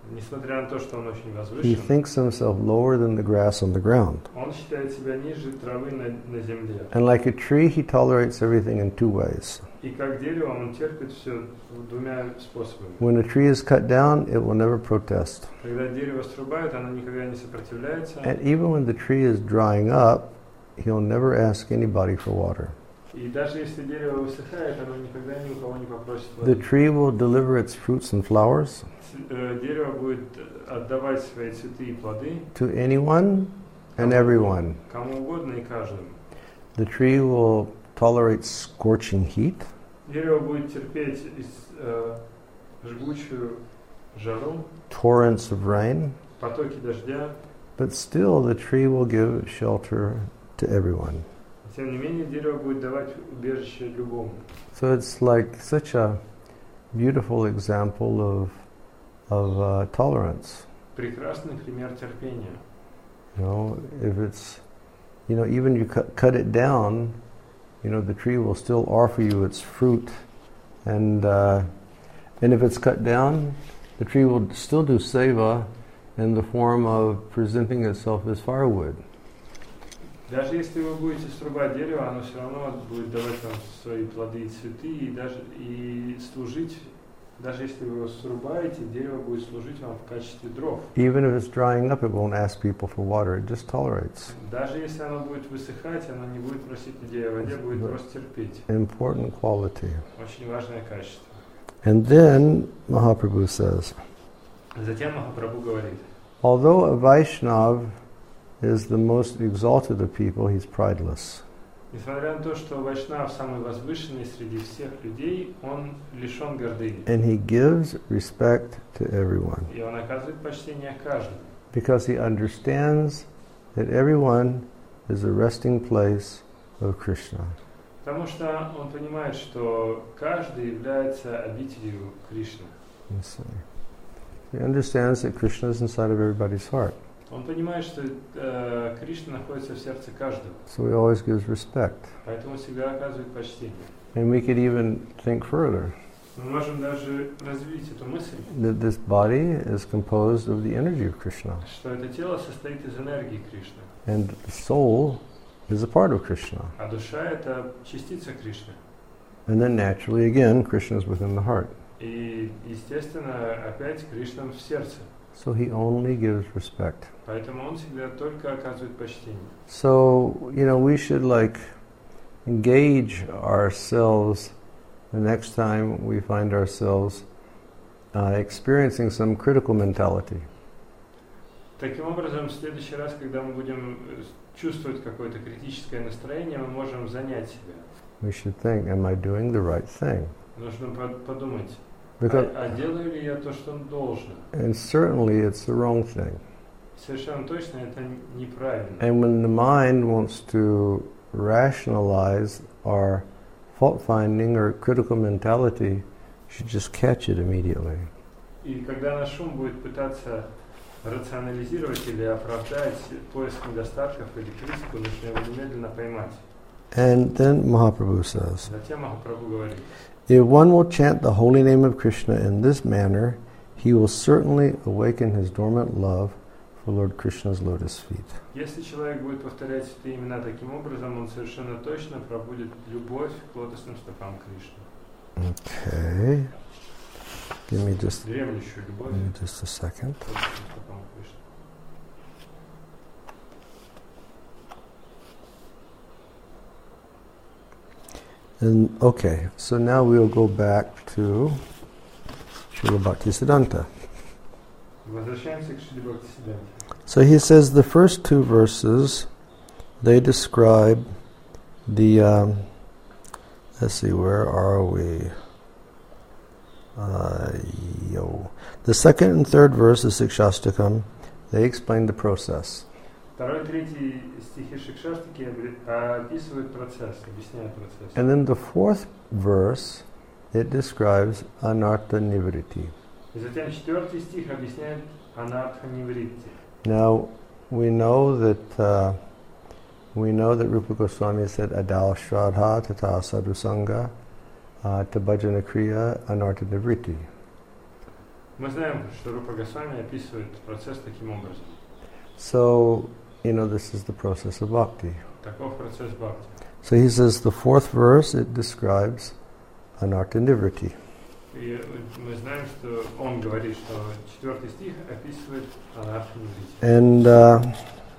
несмотря на то, что он очень He возвышен, thinks himself lower than the grass on the ground. он считает себя ниже травы на земле. And like a tree, he tolerates everything in two ways. И как дерево он терпит все двумя способами. When a tree is cut down, it will never protest. Когда дерево срубают, оно никогда не сопротивляется. And even when the tree is drying up, he'll never ask anybody for water. И даже если дерево высыхает, оно никогда ни у кого не попросит The воды. tree will deliver its fruits and flowers Дерево будет отдавать свои цветы и плоды to anyone and everyone. кому угодно и каждому. The tree will tolerate scorching heat. Дерево будет терпеть жгучую жару, Torrents of rain, потоки дождя. but still the tree will give shelter to everyone. Тем не менее, дерево будет давать убежище любому. So it's like such a beautiful example of tolerance. Прекрасный пример терпения. You know, if it's, you know, even you cut it down, you know, the tree will still offer you its fruit, and if it's cut down, the tree will still do seva in the form of presenting itself as firewood. Даже если вы будете срубать дерево, оно все равно будет давать вам свои плоды и цветы, и даже и служить. Даже если вы его срубаете, дерево будет служить вам в качестве дров. Even if it's drying up, it won't ask people for water. It just tolerates. Даже если оно будет высыхать, оно не будет просить людей о воде, будет просто терпеть. Important quality. Очень важное качество. And then Mahaprabhu says, Затем Махапрабху говорит, although a Vaishnav is the most exalted of people, he's prideless. несмотря на то, что Вайшнав самый возвышенный среди всех людей, он лишен гордыни. And he gives respect to everyone. И он оказывает почтение каждому. Because he understands that everyone is a resting place of Krishna. Потому что он понимает, что каждый является обителью Кришны. He understands that Krishna is inside of everybody's heart. Он понимает, что Кришна находится в сердце каждого. So he always gives respect. Поэтому всегда оказывает почтение. And we could even think further Мы можем даже развить эту мысль, that this body is composed of the energy of Krishna. что это тело состоит из энергии Кришны, And the soul is a part of Krishna. а душа — это частица Кришны. And then naturally, again, Krishna is within the heart. И, естественно, опять Кришна в сердце. So he only gives respect. Поэтому он всегда только оказывает почтение. So, you know, we should engage ourselves the next time we find ourselves experiencing some critical mentality. Таким образом, в следующий раз, когда мы будем чувствовать какое-то критическое настроение, мы можем занять себя. We should think, am I doing the right thing? Нужно подумать, Because, а делаю ли я то, что должно? and certainly it's the wrong thing. Совершенно точно это неправильно. And when the mind wants to rationalize our fault-finding or critical mentality, you should just catch it immediately. И когда наш ум будет пытаться рационализировать или оправдать поиск недостатков или критику, нужно его немедленно поймать. And then Mahaprabhu says, Затем Махапрабху говорит, if one will chant the holy name of Krishna in this manner, he will certainly awaken his dormant love for Lord Krishna's lotus feet. если человек будет повторять эти имена таким образом, он совершенно точно пробудит любовь к лотосным стопам Кришны. Okay. Give me just Дремлющую любовь a second. к лотосным стопам Кришны. And okay, so now we'll go back to Srila Bhaktisiddhanta. Возвращаемся к Шри Бхактисиддханте. So he says the first two verses, they describe the, let's see, where are we? The second and third verse of Sikshastakam, they explain the process. Второй и третий стихи Шикшаштаки описывают процесс, объясняют процесс. And then the fourth verse, it describes anartha nivritti. И затем четвертый стих объясняет анартха нивритти. Now we know that Rupa Goswami said adal shraddha tata sadhusanga tabhajana kriya anartha nivritti. Мы знаем, что Рупа Госвами описывает процесс таким образом. So, this is the process of bhakti. Таков процесс бхакти. So he says the fourth verse, it describes anartha nivritti. И мы знаем, что он говорит, что 4 стих описывает анартха ниврити. And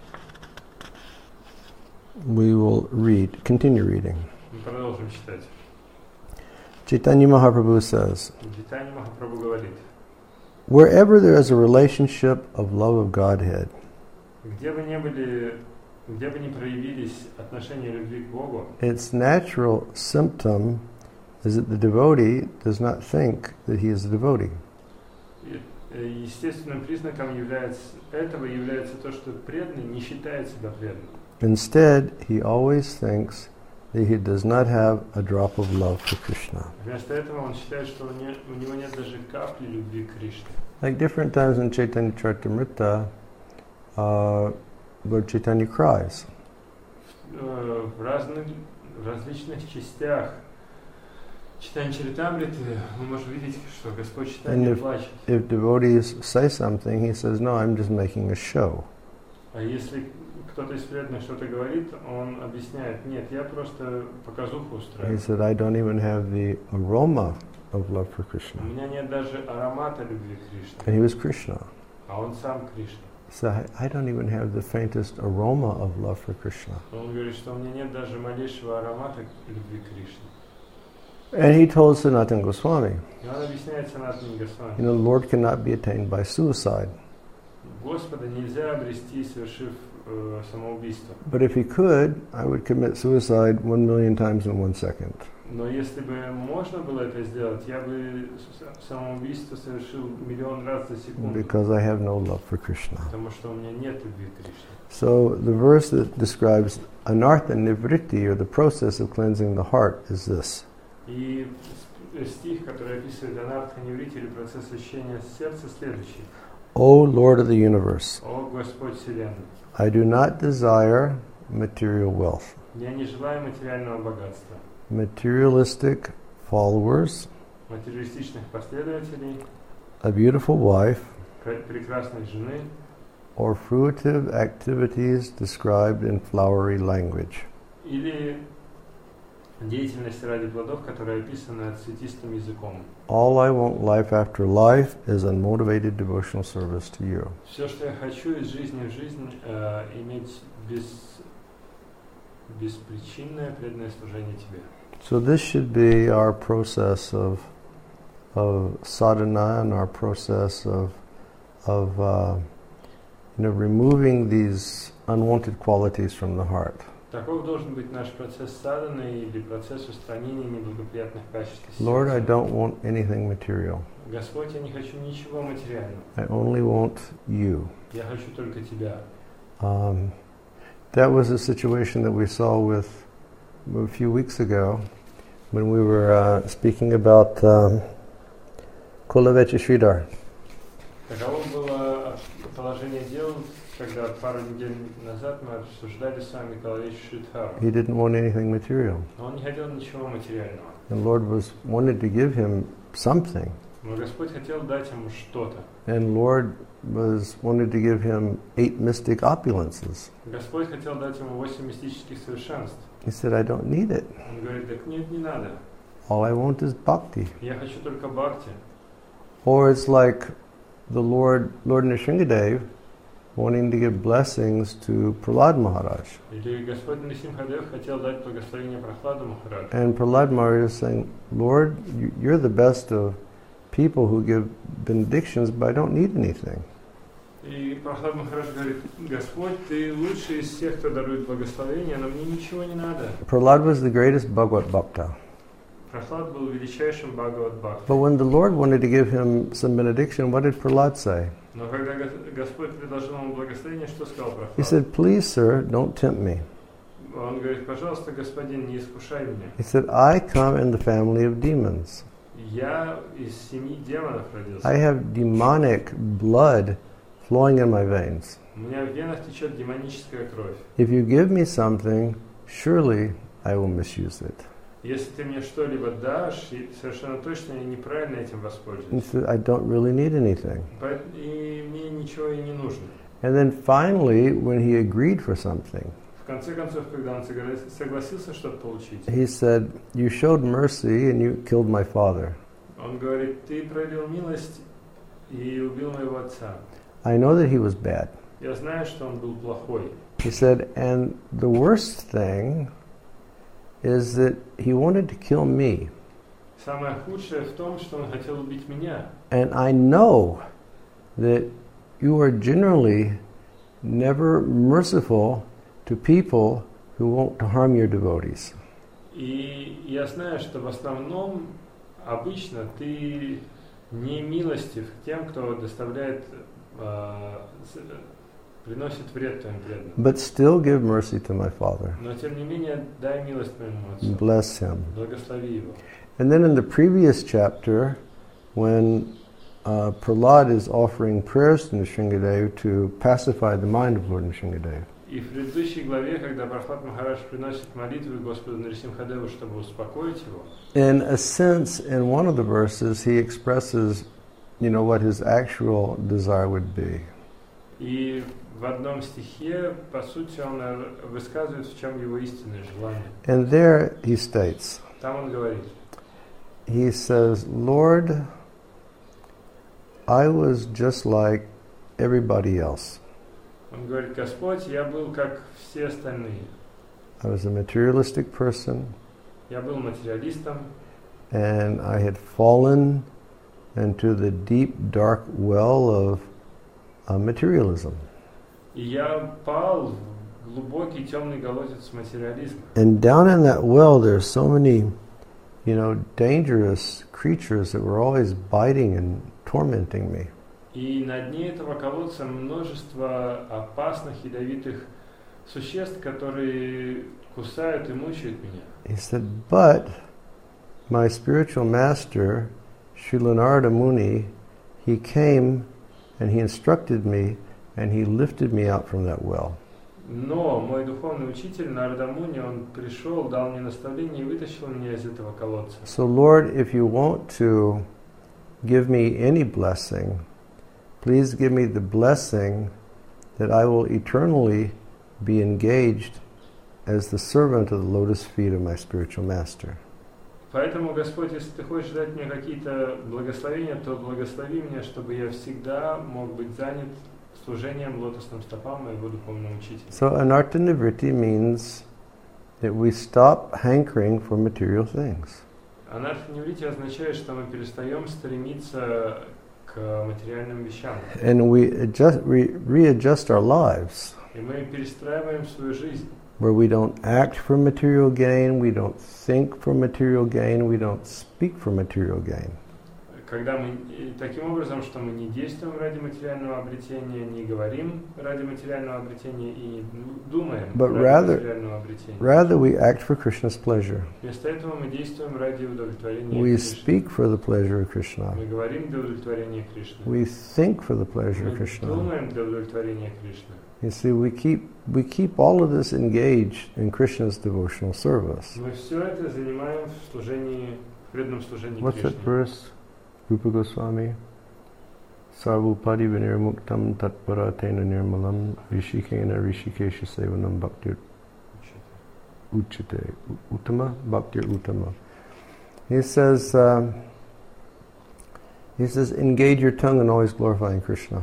we will continue reading. Мы продолжим читать. Chaitanya Mahaprabhu says, Чайтанья Махапрабху говорит, wherever there is a relationship of love of Godhead, где бы ни проявились отношения любви к Богу, its natural symptom is that the devotee does not think that he is a devotee. Естественным признаком этого является то, что преданный не считает себя преданным. Instead, he always thinks that he does not have a drop of love for Krishna. Вместо этого он считает, что у него нет даже капли любви к Кришне. Like different times in Chaitanya Charitamrita, Lord Chaitanya cries. В различных частях читания Чаритамриты мы можем видеть, что Господь Чайтанья плачет. If devotees say something, he says, no, I'm just making a show. А если кто-то из преданных что-то говорит, он объясняет, нет, я просто показуху устраиваю. He said, I don't even have the aroma of love for Krishna. У меня нет даже аромата любви к Кришне. And he was Krishna. А он сам Кришна. So I don't even have the faintest aroma of love for Krishna. Он говорит, что у меня нет даже малейшего аромата любви к Кришне. And he told Sanatana Goswami, И он объясняет Санатане Госвами. the Lord cannot be attained by suicide. Господа нельзя обрести, совершив самоубийство. But if he could, I would commit suicide 1 million times in 1 second. Но если бы можно было это сделать, я бы самоубийство совершил 1,000,000 раз за секунду. Because I have no love for Krishna. Потому что у меня нет любви к Кришне. So the verse that describes anartha nivritti, or the process of cleansing the heart, is this. И стих, который описывает анартха ниврити, или процесс очищения сердца, следующий. O Lord of the universe, О Господь Вселенной, I do not desire material wealth. я не желаю материального богатства, Materialistic followers, материалистичных последователей, a beautiful wife, прекрасной жены, or fruitive activities described in flowery language. или деятельность ради плодов, которая описана цветистым языком. All I want life after life is unmotivated devotional service to you. Все, что я хочу из жизни в жизнь, иметь беспричинное преданное служение Тебе. So this should be our process of sadhana and our process of removing these unwanted qualities from the heart. Таков должен быть наш процесс садханы или процесс устранения неблагоприятных качеств. Lord, I don't want anything material. Господь, я не хочу ничего материального. I only want you. Я хочу только Тебя. That was a situation that we saw with a few weeks ago when we were speaking about Kulavecha Sridhar. Таково было положение дел, когда пару недель назад мы обсуждали с вами Кулавечу Шридхару. He didn't want anything material. Но он не хотел ничего материального. The Lord wanted to give him something. Но Господь хотел дать ему что-то. And Lord wanted to give him 8 mystic opulences. Господь хотел дать ему 8 мистических совершенств. He said, I don't need it. Он говорит, так нет, не надо. All I want is bhakti. Я хочу только бхакти. Or it's like the Lord Nrsimhadev wanting to give blessings to Prahlad Maharaj. Или Господь Нрисимхадев хотел дать благословение Прахладу Махараджу. And Prahlad Maharaj is saying, Lord, you're the best of people who give benedictions, but I don't need anything. И Прахлад Махарадж говорит, Господь, Ты лучший из всех, кто дарует благословение, но мне ничего не надо. Prahlad was the greatest Bhagavad Bhakta. Прахлад был величайшим Бхагават Бхактой. But when the Lord wanted to give him some benediction, what did Prahlad say? Но когда Господь предложил ему благословение, что сказал Прахлад? He said, please, sir, don't tempt me. Он говорит, пожалуйста, господин, не искушай меня. He said, I come in the family of demons. Я из семьи демонов родился. I have demonic blood flowing in my veins. У меня в венах течет демоническая кровь. If you give me something, surely I will misuse it. Если ты мне что-либо дашь, и совершенно точно я неправильно этим He воспользуюсь. said, I don't really need anything. И мне ничего и не нужно. And then finally, when he agreed for something, В конце концов, когда он согласился что-то получить, he said, you showed mercy and you killed my father. он говорит, ты проявил милость и убил моего отца. I know that he was bad. Я знаю, что он был плохой. He said, and the worst thing is that he wanted to kill me. Самое худшее в том, что он хотел убить меня. And I know that you are generally never merciful to people who want to harm your devotees. И я знаю, что в основном, обычно, ты не милостив к тем, кто доставляет, приносит вред твоим преданным. But still give mercy to my father. Но тем не менее, дай милость моему отцу. Bless him. Благослови его. And then in the previous chapter, when Prahlad is offering prayers to Nrsingadev to pacify the mind of Lord Nrsingadev, И в предыдущей главе, когда Прахлад Махарадж приносит молитвы Господу Нарисимхадеву, чтобы успокоить его, in a sense, in one of the verses, he expresses, what his actual desire would be. и в одном стихе, по сути, он высказывает, в чем его истинное желание. And there he states, Там он говорит, he says, Lord, I was just like everybody else. он говорит, Господь, я был как все остальные. I was a materialistic person, Я был материалистом, and I had fallen into the deep, dark well of materialism. и я пал в глубокий темный колодец материализма. And down in that well, there's so many, dangerous creatures that were always biting and tormenting me. И на дне этого колодца множество опасных, ядовитых существ, которые кусают и мучают меня. He said, but my spiritual master, Srila Narada Muni, he came and he instructed me and he lifted me out from that well. Но мой духовный учитель Нарада Муни, он пришел, дал мне наставление и вытащил меня из этого колодца. So Lord, if you want to give me any blessing, please give me the blessing that I will eternally be engaged as the servant of the lotus feet of my spiritual master. Поэтому, Господь, если Ты хочешь дать мне какие-то благословения, то благослови меня, чтобы я всегда мог быть занят служением лотосным стопам моего духовного учителя. So anartha-nivritti means that we stop hankering for material things. Анарта-ниврити означает, что мы перестаем стремиться к материальным вещам. And we readjust our lives, И мы перестраиваем свою жизнь, where we don't act for material gain, we don't think for material gain, we don't speak for material gain. когда мы таким образом, что мы не действуем ради материального обретения, не говорим ради материального обретения и не думаем ради материального обретения. Rather we act for Krishna's pleasure. Вместо этого мы действуем ради удовлетворения We Кришны. speak for the pleasure of Krishna. Мы говорим для удовлетворения Кришны. We think for the pleasure of Мы Krishna. думаем для удовлетворения Кришны. You see, we keep all of this engaged in Krishna's devotional service. Мы все это занимаем в служении, в преданном служении What's that Кришне. verse? Rupa Goswami? Sarvupadi vinirmuktam tatparatena nirmalam rishikena rishikesha sevanam bhaktir uchate. Uttama? Bhaktir uttama. He says, engage your tongue in always glorifying Krishna.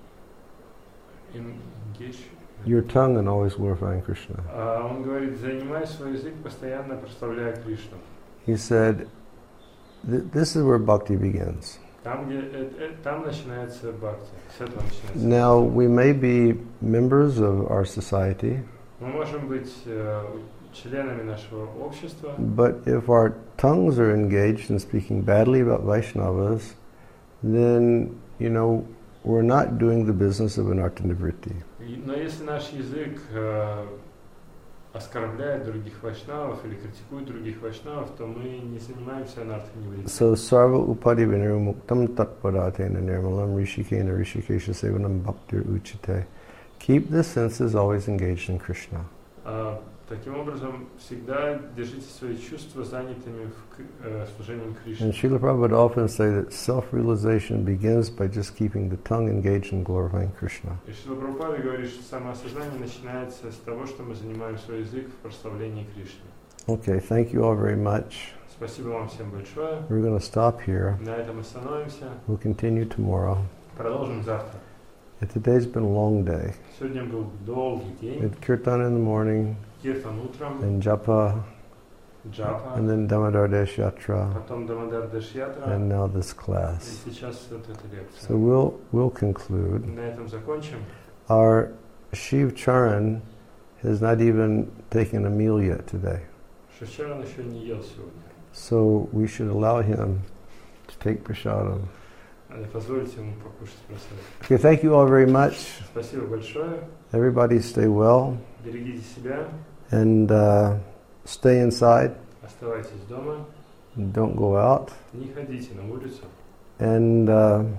Engage. Your tongue in always glorifying Krishna. Он говорит, занимай свой язык, постоянно прославляя Кришну. He said, this is where bhakti begins. Там начинается бхакти. С этого начинается. Now, we may be members of our society, Мы можем быть членами нашего общества, but if our tongues are engaged in speaking badly about Vaishnavas, then, we're not doing the business of anartha-nivritti. но если наш язык оскорбляет других вайшнавов или критикует других вайшнавов, то мы не занимаемся анарта-ниврити. So, sarva upadi vinirmuktam tatparatena nirmalam rishikena rishikesha sevanam bhaktir uchate. Keep the senses always engaged in Krishna. Таким образом, всегда держите свои чувства занятыми служением Кришне. And Srila Prabhupada would often say that self-realization begins by just keeping the tongue engaged in glorifying Krishna. И Шрила Прабхупада говорит, что самоосознание начинается с того, что мы занимаем свой язык в прославлении Кришны. Okay, thank you all very much. Спасибо вам всем большое. We're going to stop here. На этом остановимся. We'll continue tomorrow. Продолжим завтра. Today's been a long day. Сегодня был долгий день. With Kirtan in the morning, Киртан утром, and Japa, джапа, and then Damodar Desh Yatra, потом Дамодар Деш-ятра, and now this и class. сейчас вот эта лекция. So we'll conclude. На этом закончим. Our Shiv Charan has not even taken a meal yet today. Шивчаран еще не ел сегодня. So we should allow him to take prasadam. Позвольте ему покушать просад. Okay, thank you all very much. Спасибо большое. Everybody stay well Берегите себя. and stay inside. Оставайтесь дома. Don't go out. Не ходите на улицу. And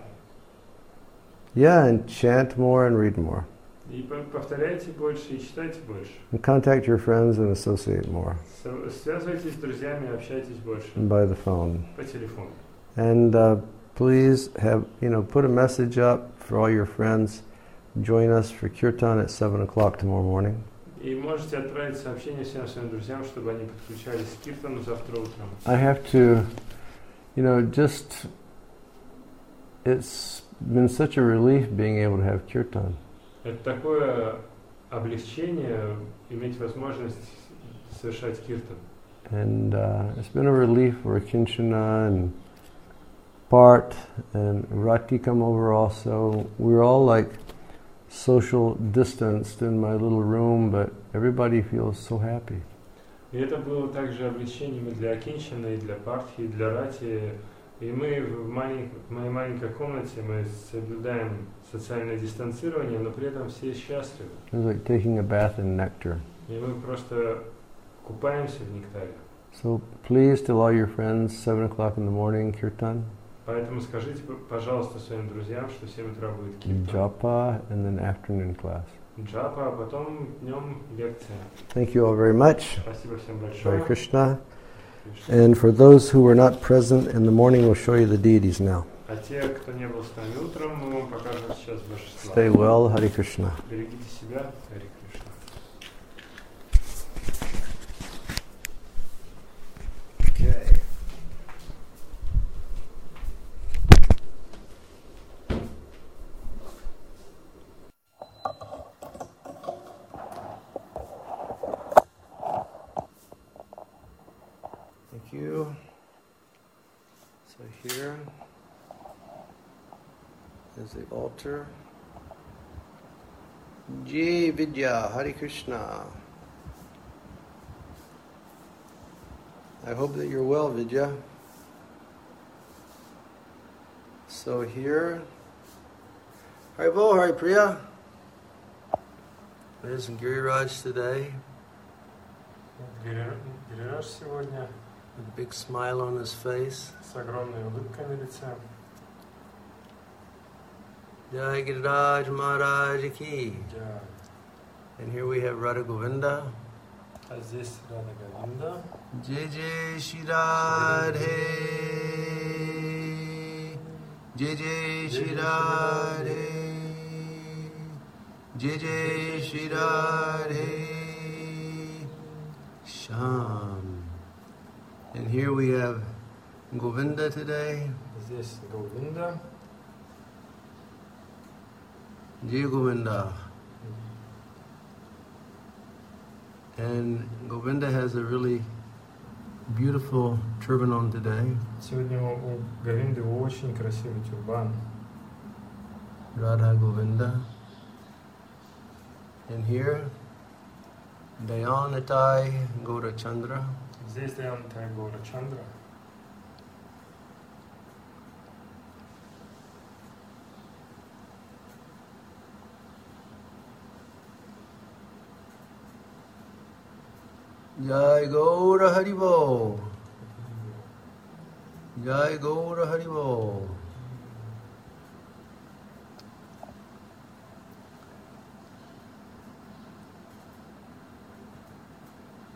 and chant more and read more. И повторяйте больше, и читайте больше. And contact your friends and associate more Связывайтесь с друзьями, общайтесь больше. by the phone. По телефону. And please put a message up for all your friends. Join us for Kirtan at 7 o'clock tomorrow morning. И можете отправить сообщение всем своим друзьям, чтобы они подключались к Киртану завтра утром. I have to, it's been such a relief being able to have Kirtan. Это такое облегчение иметь возможность совершать Киртан. And it's been a relief for Kinshana and Part and Rati come over also. We're all like social distanced in my little room, but everybody feels so happy. И это было также облегчением и для Акинчана, и для Партхи, и для Рати. И мы в моей маленькой комнате мы соблюдаем социальное дистанцирование, но при этом все счастливы. It's like taking a bath in nectar. И мы просто купаемся в нектаре. So please tell all your friends 7 o'clock in the morning Kirtan. Поэтому скажите, пожалуйста, своим друзьям, что в 7 утра будет Киртан. Japa and then afternoon class. Джапа, а потом днем лекция. Thank you all very much. Спасибо всем Hare большое. Krishna. And for those who were not present in the morning, we'll show you the deities now. А те, кто не был с нами утром, мы вам покажем сейчас божества. Stay well, Hare Krishna. Берегите себя, Харе Кришна. Okay. Thank you. So here is the altar. Jai Vidya, Hare Krishna. I hope that you're well, Vidya. So here, Haribo, Hari Priya. There's Giriraj today, Гирираж сегодня with a big smile on his face. с огромной улыбкой на лице. Jai Giriraj Maharaj ki. Джай. And here we have Radha Govinda. А здесь Рада Говинда. Jai Jai Shri Radhe. Jai Jai Shri Radhe. Jai Jai Shri Radhe. Sham. And here we have Govinda today. Здесь Говинда. Jai Govinda. And Govinda has a really beautiful turban on today. Сегодня у Говинды очень красивый тюрбан. Radha Govinda. And here, Dayanatai Gaurachandra. Здесь Даянатай Гаурачандра. Jai Gaura Haribo. Jai Gaura Haribo.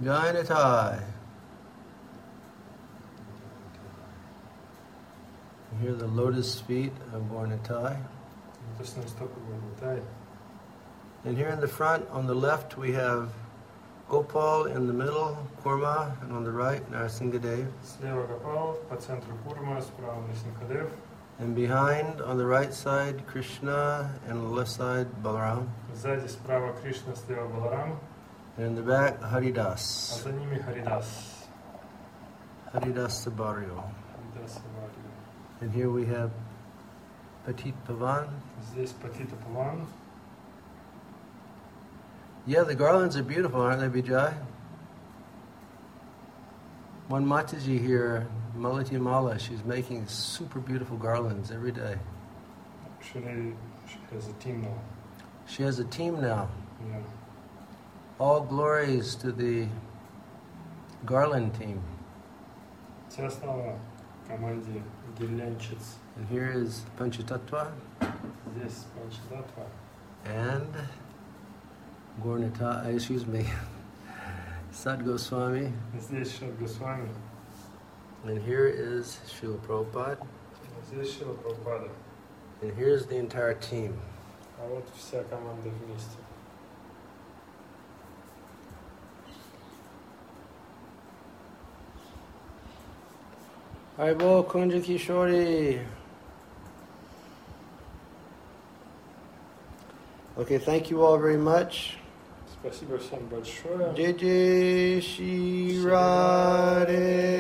Jai Nitai. Here are the lotus feet of Gaur Nitai. Лотосные стопы Гурнитай. And here in the front, on the left, we have Gopal in the middle, Kurma, and on the right, Narasimhadev. Слева Гопал, по центру Курма, справа Нарсимхадев. And behind, on the right side, Krishna, and on the left side, Balaram. Сзади справа Кришна, слева Баларам. And in the back, А Haridas. за ними Харидас. Haridas Sabaryo. Харидас Авария. And here we have Patit Pavan. Здесь Патита Паван. Yeah, the garlands are beautiful, aren't they, Vijay? One Mataji here, Malati Mala, she's making super beautiful garlands every day. She has a team now. She has a team now. Yeah. All glories to the garland team. Вся слава команде гирлянщиц. And here is Panchatattva Здесь Панчадатва. and Gaur-Nitai, Sat Goswami. Здесь Шри Госвами. And here is Srila Prabhupada. Здесь Шрила Прабхупада. And here's the entire team. А вот вся команда вместе. Haribo Kunja Kishori. Okay, thank you all very much. Спасибо всем большое. Jai Jai Shri Radhe